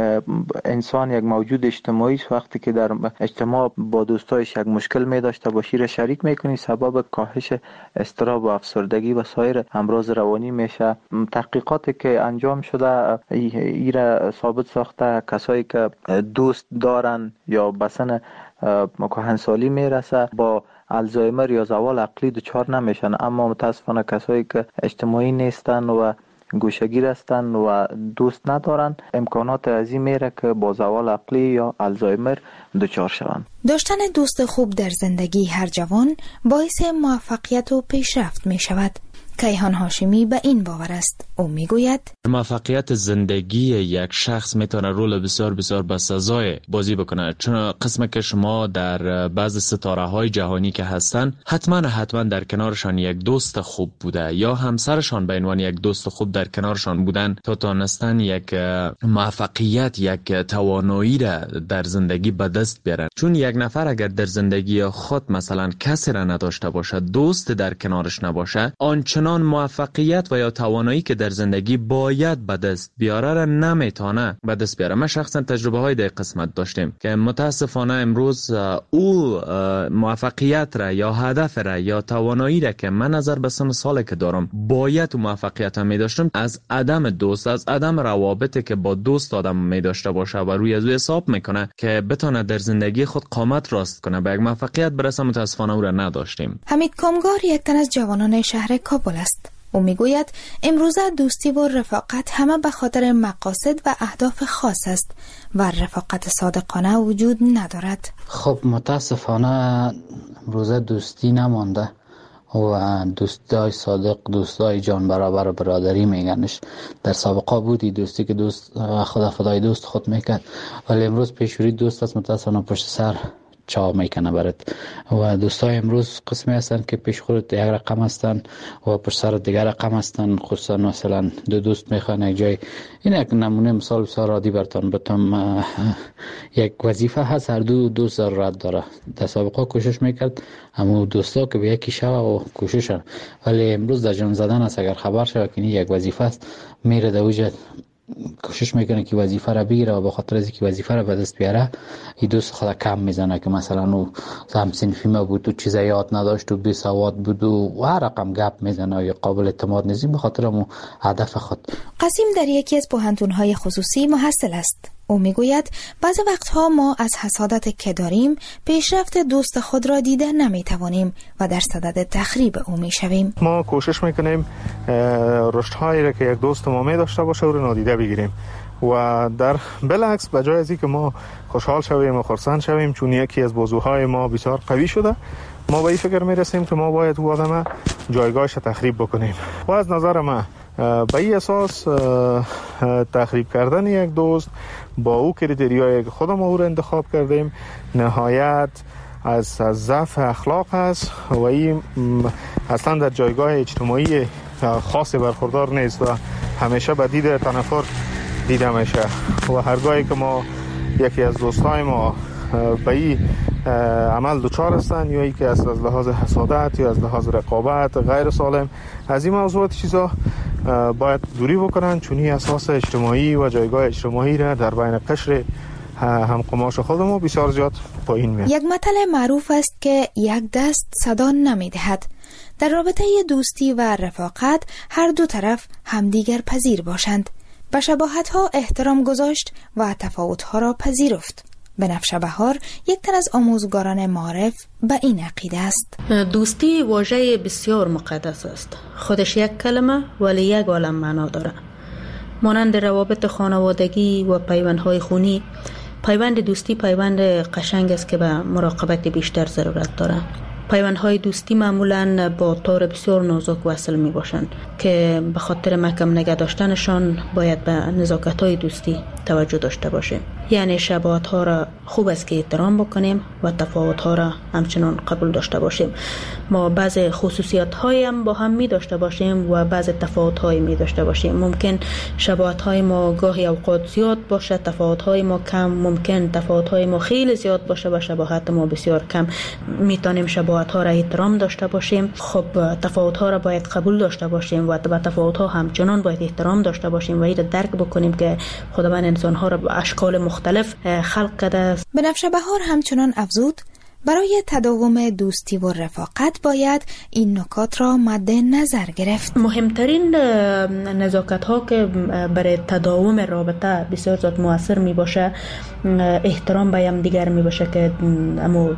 انسان یک موجود اجتماعی است. وقتی که در اجتماع با دوستایش یک مشکل می داشته باشی را شریک میکنی، سبب کاهش اضطراب و افسردگی و سایر امراض روانی میشه. تحقیقاتی که انجام شده ایره ثابت ساخته کسایی که دوست دارن یا بسن کهنسالی میرسه با الزایمر یا زوال عقلی دچار نمیشن، اما متاسفانه کسایی که اجتماعی نیستن و گوشه‌گیر هستن و دوست ندارن امکانات عظیم میره که با زوال عقلی یا الزایمر دچار شوند. داشتن دوست خوب در زندگی هر جوان باعث موفقیت و پیشرفت می شود. کیهان هاشمی به این باور است. او میگوید موفقیت زندگی یک شخص میتونه رول بسیار بسیار بسزای بازی بکنه، چون قسمه که شما در بعض ستاره های جهانی که هستن حتما در کنارشان یک دوست خوب بوده یا همسرشان به عنوان یک دوست خوب در کنارشان بودن تا تونستن یک موفقیت، یک توانایی را در زندگی به دست بیارن. چون یک نفر اگر در زندگی خود مثلا کسی را نداشته باشه، دوست در کنارش نباشه، آنچنان موفقیت و یا توانایی که در زندگی باید به دست بیاره را نمیتونه به دست بیاره. ما شخصا تجربه های در قسمت داشتیم که متاسفانه امروز او موفقیت را یا هدف را یا توانایی را که من نظر به سن سال که دارم باید موفقیت می داشتم، از عدم دوست، از عدم روابطی که با دوست آدم می داشته باشه و روی از او حساب میکنه که بتونه در زندگی خود قامت راست کنه به یک موفقیت برسه، متاسفانه او را نداشتیم. حمید کامگار یک تن از جوانان شهر کابل است. او میگوید امروزه دوستی و رفاقت همه به خاطر مقاصد و اهداف خاص است و رفاقت صادقانه وجود ندارد. خب متاسفانه امروزه دوستی نمانده و دوستای صادق، دوستای جان برابر برادری میگنش. در سابقه بودی دوستی که دوست خدا فدای دوست خود میکرد، ولی امروز پیشوری دوست است متاسفانه پشت سر چا میکنه برات. و دوستای امروز قسمی هستن که پیش خودت یک رقم هستن و پشت سر دیگر رقم هستن. خصوصا مثلا دو دوست میخوان یک جای، این یک نمونه مثال بسیار عادی براتون بتم. یک وظیفه هست، هر دو دوست ضرورت داره. در سابقه کوشش میکرد اما دوستا که به یکی شوه و کوششن، ولی امروز در جان زدن است. اگر خبر شوه که این یک وظیفه است، میره در وجه کوشش میکنه که وظیفه را بگیره و به خاطر از اینکه وظیفه را به دست بیاره این دوست خود کم میزنه که مثلا او هم صنفی ما بود و چیزا یاد نداشت و بی سواد بود و هر رقم گپ میزنه یا قابل اعتماد نیست به خاطر مو هدف خود. قاسم در یکی از پوهنتون‌های خصوصی محصل است. او میگوید بعضی وقتها ما از حسادت که داریم پیشرفت دوست خود را دیده نمیتوانیم و در صدد تخریب او میشویم. ما کوشش میکنیم رشدهایی را که یک دوست ما می داشته باشه او را نادیده بگیریم و در بالعکس به جای از اینکه ما خوشحال شویم و خرسند شویم چون یکی از بازوهای ما بسیار قوی شده، ما به این فکر میرسیم که ما باید او آدم جایگاهش تخریب بکنیم. و از نظر من به این اساس تخریب کردن یک دوست با او کریتریایی که خودم او را انتخاب کردیم نهایت از ضعف اخلاق است و این اصلا در جایگاه اجتماعی خاصی برخوردار نیست و همیشه به دید تنفر دیده میشه. و هرگاهی که ما یکی از دوستای ما به این عمل دچار هستن یا ای که از لحاظ حسادت یا از لحاظ رقابت غیر سالم، از این موضوعات چیزا باید دوری بکنن، چون این اساس اجتماعی و جایگاه اجتماعی را در بین قشر همقماش خودمون بسیار زیاد پایین میاد. یک متل معروف است که یک دست صدا نمیدهد. در رابطه دوستی و رفاقت هر دو طرف همدیگر پذیر باشند، به شباهت‌ها احترام گذاشت و تفاوت‌ها را پذیرفت. بنفشه بهار یک تن از آموزگاران معارف به این عقیده است. دوستی واژه بسیار مقدس است. خودش یک کلمه ولی یک عالم معنا داره. مانند روابط خانوادگی و پیوندهای خونی، پیوند دوستی پیوند قشنگ است که به مراقبت بیشتر ضرورت داره. پیوندهای دوستی معمولاً با طور بسیار نازک وصل می باشند که به خاطر محکم نگه داشتنشان باید به نزاکت‌های دوستی توجه داشته باشیم. یعنی شباهت‌ها را خوب است که احترام بکنیم و تفاوت‌ها را همچنان قبول داشته باشیم. ما بعض خصوصیت‌های هم با هم می داشته باشیم و بعض تفاوت‌های می داشته باشیم. ممکن شباهت‌های ما گاهی اوقات زیاد باشه، تفاوت‌های ما کم. ممکن تفاوت‌های ما خیلی زیاد باشه و شباهت ما بسیار کم. میتونیم شباهت‌ها را احترام داشته باشیم. خب تفاوت‌ها را باید قبول داشته باشیم و به تفاوت‌ها همچنان باید احترام داشته باشیم و این درک بکنیم که خداوند انسان‌ها را به اشکال مختلف خلق کرده است. بنفشه بهار همچنان افزود برای تداوم دوستی و رفاقت باید این نکات را مد نظر گرفت. مهمترین نزاکت ها که برای تداوم رابطه بسیار زیاد مؤثر می باشه احترام به هم دیگر می باشه که اما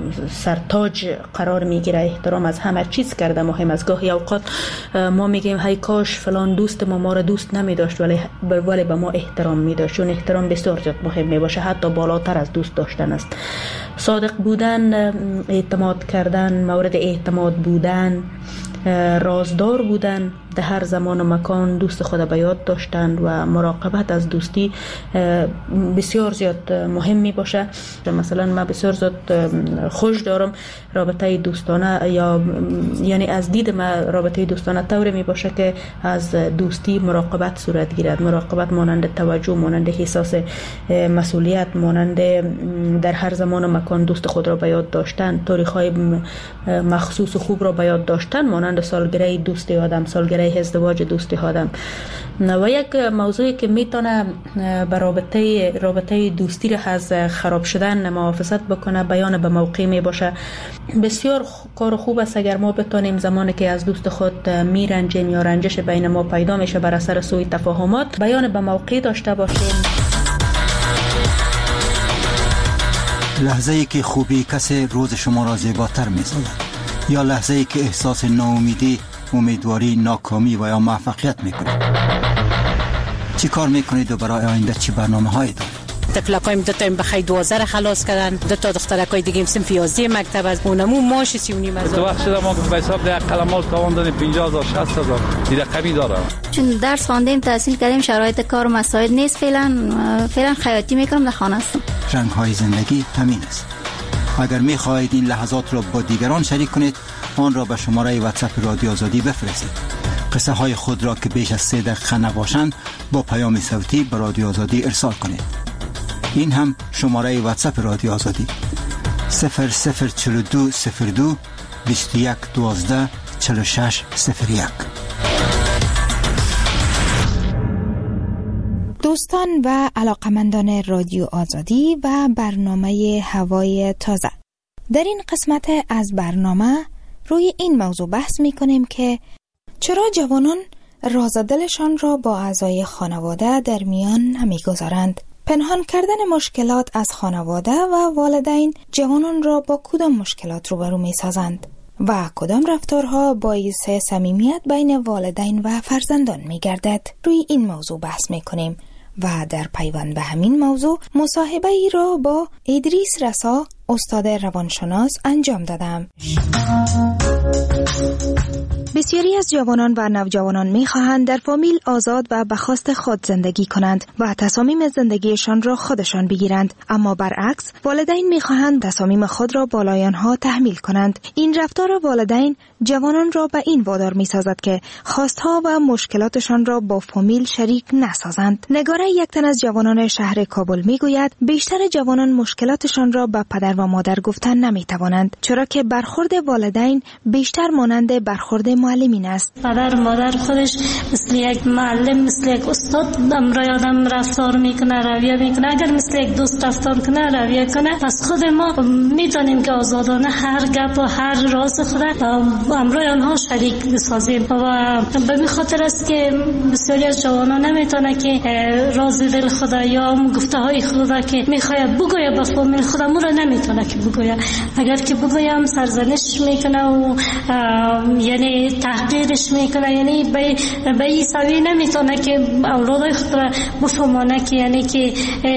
سرتاج قرار می گیره. احترام از همه چیز کرده مهم است. گاهی اوقات ما میگیم هی کاش فلان دوست ما را دوست نمی داشت ولی به ما احترام می داشت. چون احترام بسیار زیاد مهم می باشه، حتی بالاتر از دوست داشتن است. صادق بودن، اعتماد کردن، مورد اعتماد بودن، رازدار بودن، در هر زمان و مکان دوست خود به یاد داشتن و مراقبت از دوستی بسیار زیاد مهم می باشه. مثلا من بسیار زیاد خوش دارم رابطه دوستانه یعنی از دید من رابطه دوستانه طوری می باشه که از دوستی مراقبت صورت گیرد. مراقبت مانند توجه، مانند احساس مسئولیت، مانند در هر زمان و مکان دوست خود را به یاد داشتن، تاریخ‌های مخصوص و خوب را به یاد داشتن، مانند سالگره دوستی آدم، سالگره ازدواج دوستی آدم. و یک موضوعی که میتونه به رابطه دوستی را از خراب شدن محافظت بکنه بیان به موقع می باشه. بسیار کار خوب است اگر ما بتونیم زمانی که از دوست خود میرنجیم یا رنجش بین ما پیدا میشه بر اثر سوء تفاهمات بیان به موقع داشته باشیم. لحظه‌ای که خوبی کسی روز شما را زیباتر می‌سازد یا لحظه‌ای که احساس ناامیدی، امیدواری، ناکامی و یا موفقیت میکنید. چی کار میکنید و برای آینده چی برنامه‌هایی دارید؟ تفلقایم دو تا بخای 12 خلاص کردن، دو تا دخترکای دیگه صنف 11 مکتب از اونمو ماش 39 هزار. تو وقت شده ما به حساب ده قلمات تاوان دادیم 50000 60000 دیگه کمی داره. چون درس خواندیم تحصیل کردیم شرایط کار و مسائل نیست فعلا خیاطی میکنم در خانه هستم. رنگ‌های زندگی همین است. اگر می‌خواهید این لحظات را با دیگران شریک کنید آن را به شماره واتساپ رادیو آزادی بفرستید. قصه های خود را که بیش از 3 دقیقه نباشند با پیام صوتی به رادیو آزادی ارسال کنید. این هم شماره واتساپ رادیو آزادی 0042 02 21 12 46 01. دوستان و علاقمندان رادیو آزادی و برنامه هوای تازه، در این قسمت از برنامه روی این موضوع بحث می کنیم که چرا جوانان راز دلشان را با اعضای خانواده در میان نمی گذارند. پنهان کردن مشکلات از خانواده و والدین جوانان را با کدام مشکلات روبرو می سازند و کدام رفتارها باعث صمیمیت بین والدین و فرزندان می گردد. روی این موضوع بحث می کنیم و در پیوند به همین موضوع مصاحبه ای را با ادریس رسا استاد روانشناس انجام دادم. بسیاری از جوانان و نوجوانان می‌خواهند در فامیل آزاد و به خواست خود زندگی کنند و تصامیم زندگیشان را خودشان بگیرند، اما برعکس والدین می‌خواهند تصامیم خود را بالای آنها تحمیل کنند. این رفتار والدین جوانان را به این وادار می‌سازد که خواستها و مشکلاتشان را با فامیل شریک نسازند. نگاره یک تن از جوانان شهر کابل می‌گوید بیشتر جوانان مشکلاتشان را به پدر پدر و مادر گفتن نمی توانند، چرا که برخورد والدین بیشتر مانند برخورد معلمین است. پدر و مادر خودش مثل یک معلم، مثل یک استاد امرای آدم رفتار میکنه، رویه میکنه. اگر مثل یک دوست رفتار کنه، رویه کنه، پس خود ما میتونیم که آزادانه هر گپ و هر راز خود امرای آنها شریک بسازیم. و به این خاطر است که بسیاری از جوانان نمیتونه که راز دل خدا یا گفته های خدا که میخواد بگویه به فامیل خودم را نمیتونه که بگویه. اگر که بگویم سرزنش میکنه و یعنی تحقیرش میکنه، یعنی به این سوی نمیتونه که اولادای خود را بفهمانه که یعنی که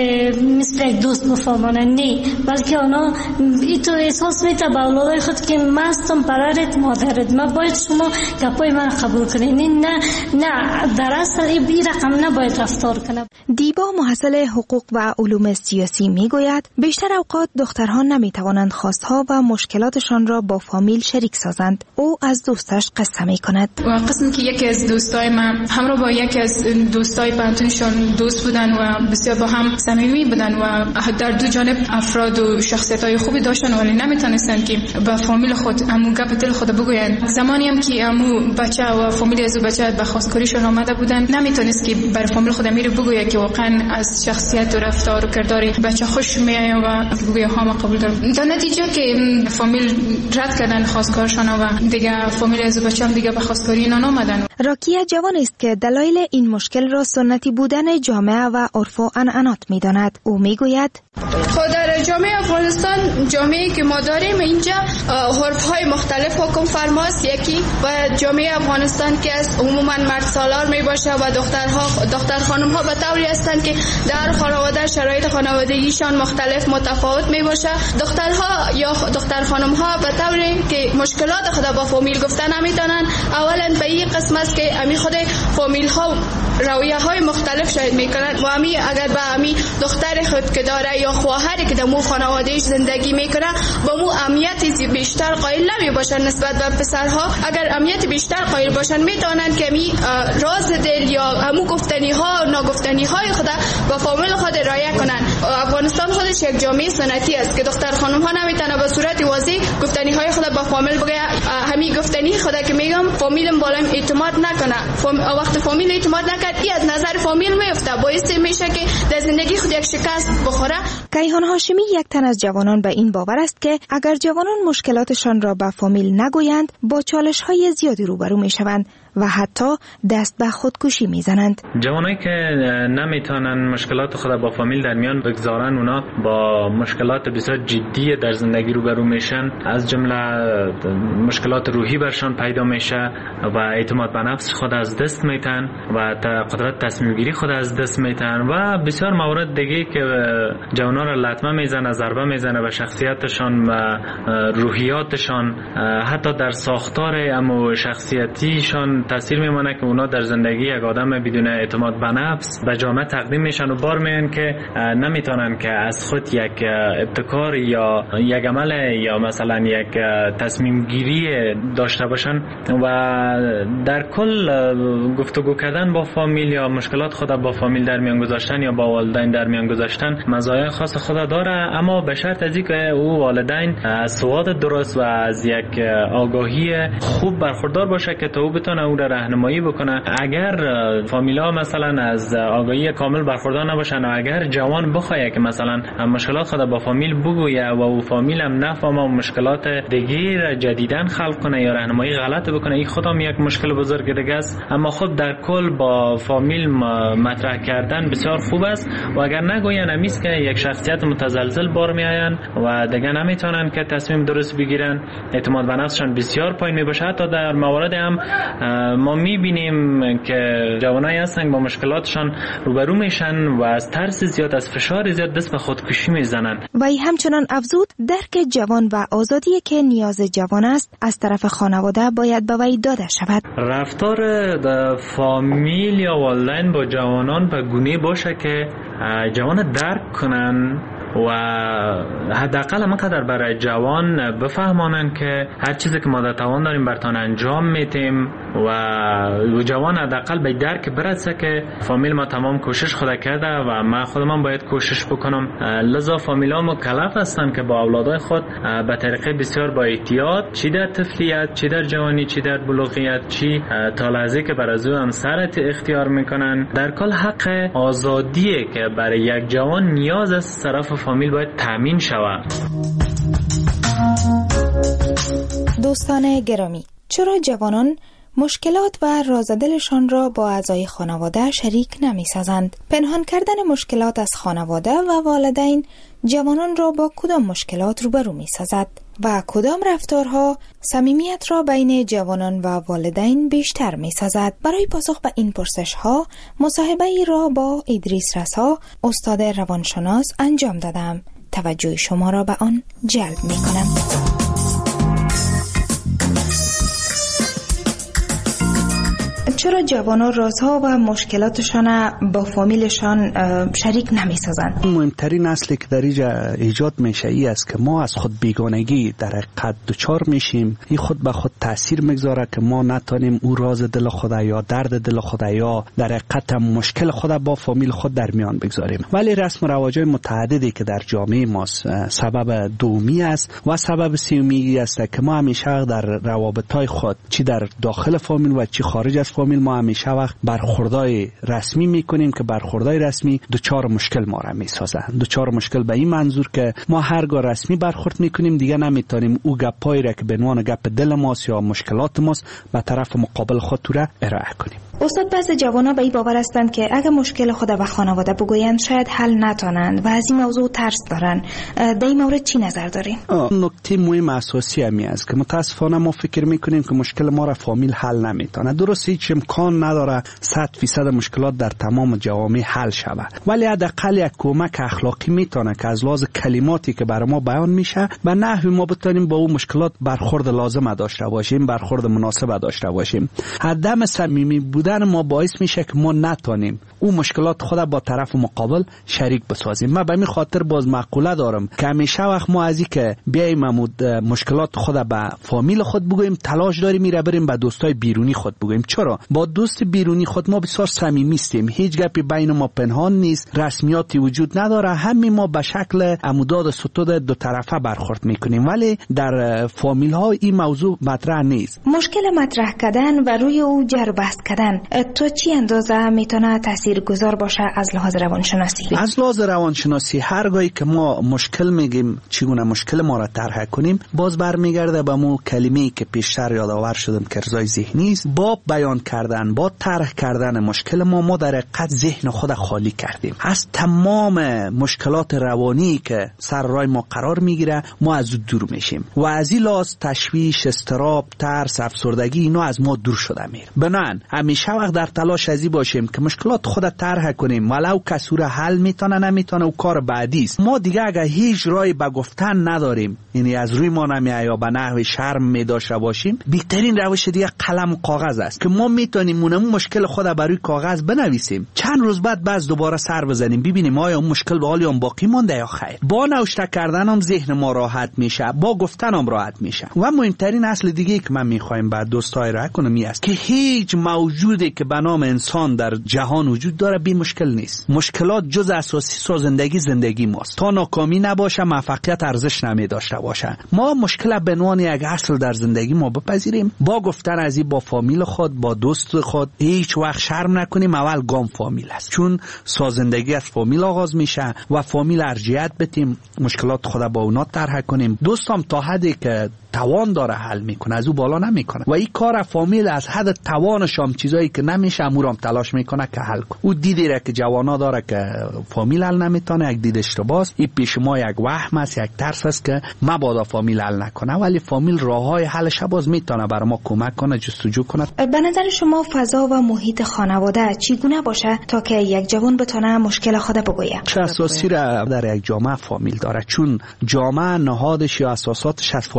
مثل یک دوست بفهمانه، نه، بلکه اونا ایتو احساس میته به اولادای خود که من هستم پدرت مادرت، من باید شما گپای من قبول کنید. نه در اصل این رقم نباید رفتار کنم. دیبا محصل حقوق و علوم سیاسی میگوید بیشتر اوقات دخترها نمیتوانند خواستها و مشکلاتشان را با فامیل شریک سازند. او از دوستش قصه میکند. و قسم که یکی از دوستای من همراه با یکی از دوستای پنتونشان دوست بودن و بسیار با هم صمیمی بودن و در دو جانب افراد و شخصیت‌های خوبی داشتن، ولی نمیتونستن که به فامیل خود امو گپ دل خود بگوین. زمانی هم که امو بچه و فامیل از بچه به خواستگاریشون آمده بودن، نمیتونست که بر فامیل خود میره بگویه که واقعا از شخصیت و رفتار و کردار بچه خوش میآید و بگویه ها ما قبول دارم. در نتیجه که فامیل رد کردن خواستگارشون و دیگه فامیل از بچه هم دیگه به خواستگاری نآمدن. راکیه جوان است که دلایل این مشکل را سنتی بودن جامعه و عرف و عنعنات میداند. او میگوید خود در جامعه افغانستان، جامعه که ما داریم اینجا عرف‌های مختلف حکم فرماست. یکی و جامعه افغانستان که از عموما مرد سالار می باشه و دختر خانم ها به طوری هستند که در خانواده شرایط خانوادگیشان مختلف متفاوت می باشه. دخترها یا دختر خانم ها به طوری که مشکلات خود با فامیل گفتن نمیتونن. اولا به این قسم است که امی خود فامیل ها رویه های مختلف شاید میکنن و امی اگر به امی دختر خود که داره یا خواهری که در مو خانوادهش زندگی میکنه با مو امنیت بیشتر قائل نمی باشن نسبت به پسرها. اگر امنیت بیشتر قائل باشن میتونن که امی راز دل یا همو گفتنی ها و ناگفتنی های خود با فامیل خود رعایت کنن. افغانستان خودش یک جامعه سنتی است که دختر خانم ها نمیتونه به صورت واضح گفتنی های خود با فامیل بگه. همین گفتنی خود که میگم فامیلم بالا اعتماد نکنه. وقت فامیل اعتماد نکنه ای از نظر فامیل میفته، باعث میشه که در زندگی خود یک شکست بخوره. کیهان هاشمی یک تن از جوانان به این باور است که اگر جوانان مشکلاتشان را به فامیل نگویند با چالش‌های زیادی روبرو میشوند و حتی دست به خودکشی میزنند. جوانایی که نمیتونن مشکلات خود با فامیل در میان بگذارن، اونا با مشکلات بسیار جدی در زندگی روبرو میشن، از جمله مشکلات روحی برشان پیدا میشه و اعتماد به نفس خود از دست میتن و قدرت تصمیم گیری خود از دست میتن و بسیار موارد دیگه که جوانا را لطمه میزنه، ضربه میزنه به شخصیتشان و روحیاتشان، حتی در ساختار اما شخصیتیشان تاثیر میمونه که اونا در زندگی یک آدم بدون اعتماد به نفس به جامعه تقدیم میشن و بار میان که نمیتونن که از خود یک ابتکار یا یک عمل یا مثلا یک تصمیم گیری داشته باشن و در کل گفتگو کردن با فامیل یا مشکلات خود با فامیل در میان گذاشتن یا با والدین در میان گذاشتن مزایای خاص خود داره، اما به شرط از اینکه او والدین از سواد درست و از یک آگاهی خوب برخوردار باشه که تا او بتونه او را راهنمایی بکنه. اگر فامیلا مثلا از آگاهی کامل برخوردار نباشن و اگر جوان بخواد که مثلا مشکلات خود با فامیل بگویه و او فامیل هم نفهمه و مشکلات دیگه جدیدن خلق کنه یا راهنمایی غلط بکنه، این خودم یک مشکل بزرگ دیگه است. اما خود در کل با فامیل مطرح کردن بسیار خوب است و اگر نگوین امیست که یک شخصیت متزلزل بار میآین و دیگه نمیتونن که تصمیم درست بگیرن، اعتماد به نفسشان بسیار پایین میباشه. حتی در موارد هم ما میبینیم که جوانایی هستن با مشکلاتشان روبرو میشن و از ترس زیاد، از فشار زیاد دست به خودکشی میزنن. و ای همچنان افزود درک جوان و آزادی که نیاز جوان است از طرف خانواده باید به وی داده شود. رفتار فامیل یا والدین با جوانان به گونه باشه که جوان درک کنن و حداقل مقدر برای جوان بفهمانن که هر چیزی که ما در توان داریم برتان انجام میتیم و جوان حداقل به درک برسه که فامیل ما تمام کوشش خود کرده و من خودم باید کوشش بکنم. لذا فامیل ها مکلف هستن که با اولادای خود به طریقه بسیار با احتیاط، چی در طفلیت، چی در جوانی، چی در بلوغیت، چی تا لحظه که بر از او همسرت اختیار میکنن، در کل حق آزادیه که برای یک جوان نیاز از طرف فامیل باید تامین شود. دوستان گرامی، چرا جوانان مشکلات و رازدلشان را با اعضای خانواده شریک نمی سازند؟ پنهان کردن مشکلات از خانواده و والدین جوانان را با کدام مشکلات روبرو می سازد و کدام رفتارها صمیمیت را بین جوانان و والدین بیشتر می سازد؟ برای پاسخ به این پرسش ها مصاحبه ای را با ادریس رسا، استاد روانشناس انجام دادم. توجه شما را به آن جلب می کنم. چرا جوانان رازها و مشکلاتشان با فامیلشان شریک نمی‌سازند؟ مهمترین اصلی که در اینجا ایجاد میشه ای است که ما از خود بیگانگی در حقیقت دچار میشیم. این خود به خود تاثیر میگذاره که ما نتونیم او راز دل خود یا درد دل خود یا در حقیقت مشکل خود با فامیل خود در میان بگذاریم. ولی رسم و رواج‌های متعددی که در جامعه ما سبب دومی است و سبب سومی است که ما همیشه در روابط‌های خود چی در داخل فامیل و چی خارج از فامیل ما همیشه وقت برخوردای رسمی میکنیم که برخوردای رسمی دوچار مشکل ما را میسازه. دوچار مشکل به این منظور که ما هرگاه رسمی برخورد میکنیم دیگه نمیتونیم او گپایی را که به عنوان گپ دل ماست یا مشکلات ماست به طرف مقابل خود را ارائه کنیم. استاد، بعضی جوانا به این باور هستند که اگر مشکل خود و خانواده بگویند شاید حل نتونند و از این موضوع ترس دارن. در این مورد چی نظر دارین؟ نکته مهم اساسی همی است که متاسفانه ما فکر میکنیم که مشکل ما را فامیل حل نمیتونه. درست هیچ امکان نداره 100% مشکلات در تمام جوامع حل شود، ولی حداقل یک کمک اخلاقی میتونه که از لحاظ کلماتی که برای ما بیان میشه به نحوی ما بتونیم با اون مشکلات برخورد لازم داشته باشیم، برخورد مناسب داشته باشیم. عدم صمیمی بودن ما باعث میشه که ما نتونیم اون مشکلات خود با طرف مقابل شریک بسازیم. من به این خاطر باز مقوله دارم که همیشه وقت ما از این که بیایم مشکلات خود به فامیل خود بگوییم تلاش داریم میره بریم به دوستای بیرونی خود بگوییم. چرا؟ با دوست بیرونی خود ما بسیار صمیمی هستیم، هیچ گپی بین ما پنهان نیست، رسمیاتی وجود نداره، همین ما به شکل عموداد ستود دو طرفه برخورد میکنیم. ولی در فامیل ها این موضوع مطرح نیست. مشکل مطرح کردن و روی او جر بحث کردن تو چی اندازه میتونه تاثیرگذار باشه از لحاظ روانشناسی؟ از لحاظ روانشناسی هرگاهی که ما مشکل میگیم چگونه مشکل ما را طرح کنیم باز برمیگرده به مو کلمه‌ای که پیشتر یادآور شدم که ارضای ذهنی است. با بیان کردن، با طرح کردن مشکل ما در حقیقت ذهن خود خالی کردیم از تمام مشکلات روانی که سر راه ما قرار میگیره. ما از او دور میشیم و از این لحاظ تشویش، اضطراب، ترس، افسردگی اینا از ما دور شده میره. بنابراین همیشه وقت در تلاش ازی باشیم که مشکلات خود طرح کنیم، ولو کسور حل میتونه نمیتونه و کار بعدی است. ما دیگه اگه هیچ راهی به گفتن نداریم، یعنی از روی ما نمیاد یا به نحو شرم میداشته باشیم، بهترین روش دیگه قلم و کاغذ است که ما میتونیم اون مشکل خود بر روی کاغذ بنویسیم، چند روز بعد باز دوباره سر بزنیم ببینیم آیا اون مشکل به حال هم باقی مونده یا خیر. با نوشته کردن هم ذهن ما راحت میشه، با گفتن هم راحت میشه. و مهمترین اصل دیگه که من میخوایم بعد دوستای را کنم این است که هیچ موجودی که به نام انسان در جهان وجود داره بی مشکل نیست. مشکلات جز اساسی سازندگی زندگی ماست. تا ناکامی نباشه موفقیت ارزش نمی داشته باشه. ما مشکل به عنوان یک اصل در زندگی ما بپذیریم، با گفتن از این با فامیل خود، با دوست خود هیچ وقت شرم نکنیم. اول گام فامیل است، چون سازندگی از فامیل آغاز میشه و فامیل ارجحیت بدیم، مشکلات خود با اونا طرح کنیم. دوستم تا حدی که توان داره حل میکنه، از او بالا نمیکنه و این کار فامیل از حد توانش هم چیزایی که نمیشه امورام تلاش میکنه که حل کنه. او دیدی را که جوانا داره که فامیل حل نمیتونه، یک دید اشتباهه. این پیش ما یک وهم است، یک ترس است که مبادا فامیل حل نکنه، ولی فامیل راههای حلش باز میتونه برای ما کمک کنه، جستجو کنه. به نظر شما فضا و محیط خانواده چگونه باشه تا که یک جوان بتونه مشکل خود بگویه؟ چه اساسی را در یک جامعه فامیل داره، چون جامعه نهادش یا اساساتش از فامیل گذاشته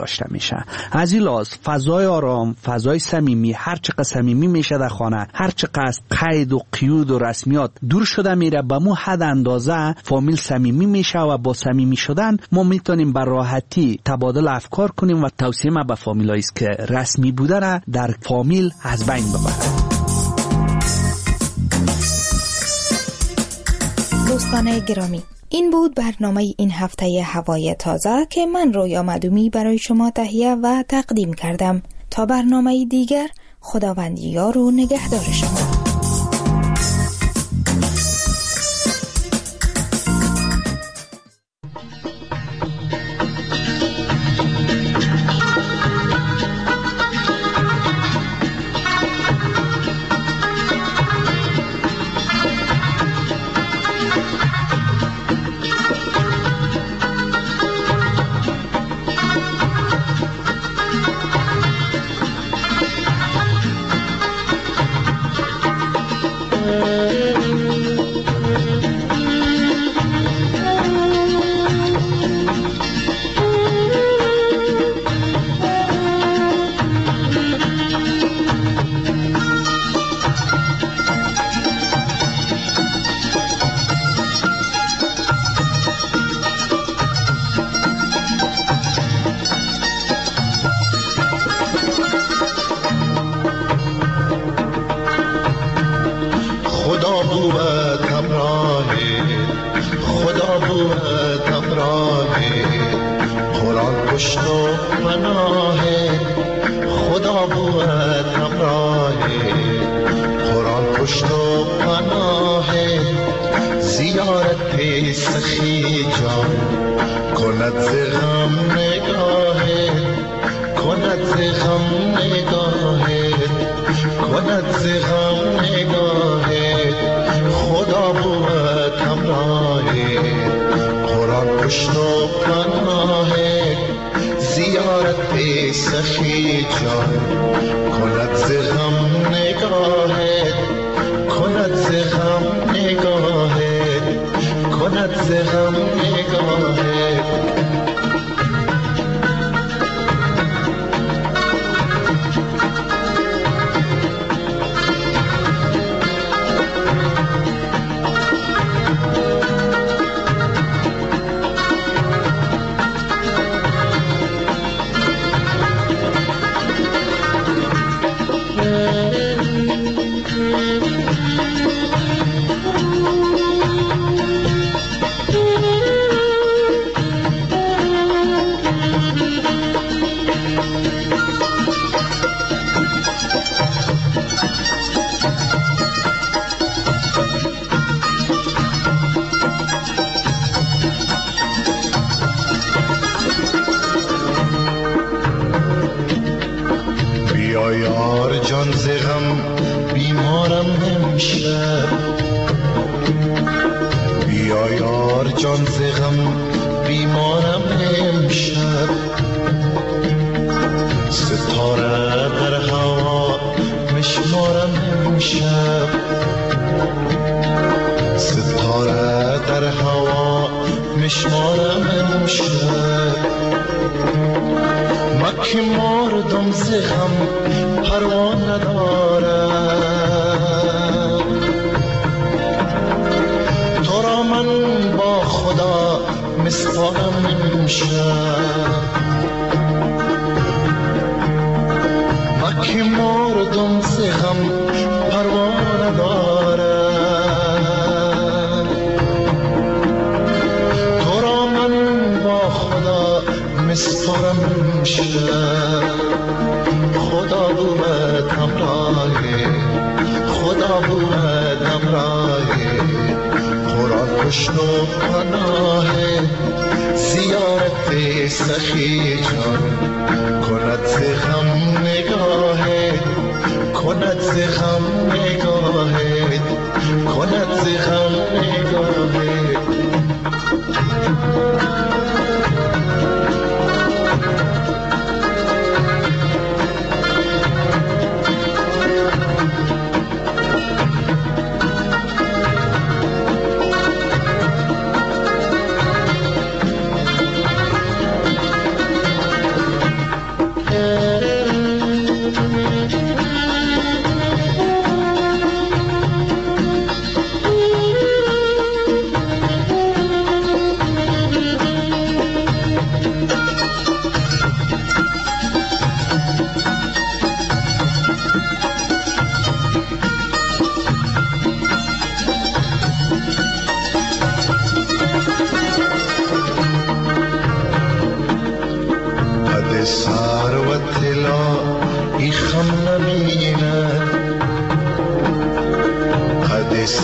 داشته میشه. از این لحاظ فضای آرام، فضای صمیمی، هر چقدر صمیمی میشه در خانه، هر چقدر قید و قیود و رسمیات دور شده میره، به مو حد اندازه فامیل صمیمی میشه و با صمیمی شدن ما میتونیم به راحتی تبادل افکار کنیم و توصیه ما به فامیلایی است که رسمی بودن در فامیل از بین ببرند. دوستان گرامی، این بود برنامه این هفته هوای تازه که من رویا معدومی برای شما تهیه و تقدیم کردم. تا برنامه دیگر، خداوند یار و نگهدار شما.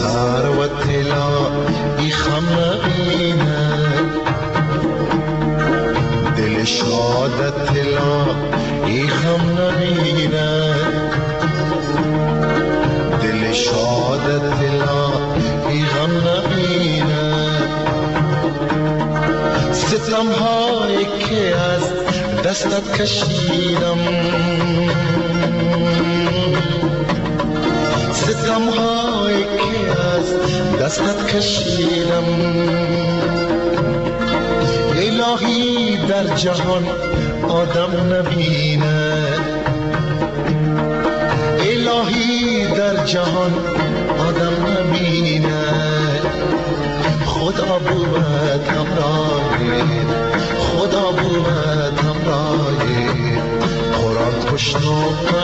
سر و طلا ای خم نبیند، دل شاد طلا ای خم نبیند، دل شاد طلا ای غم نبیند. ستم هایی که از دستت کشیدم، ستم هایی که از دستت کشیدم، الهی در جهان آدم نبیند، الهی در جهان آدم نبیند. خدا بود همراه، خدا بود همراه، قرآن خوشنو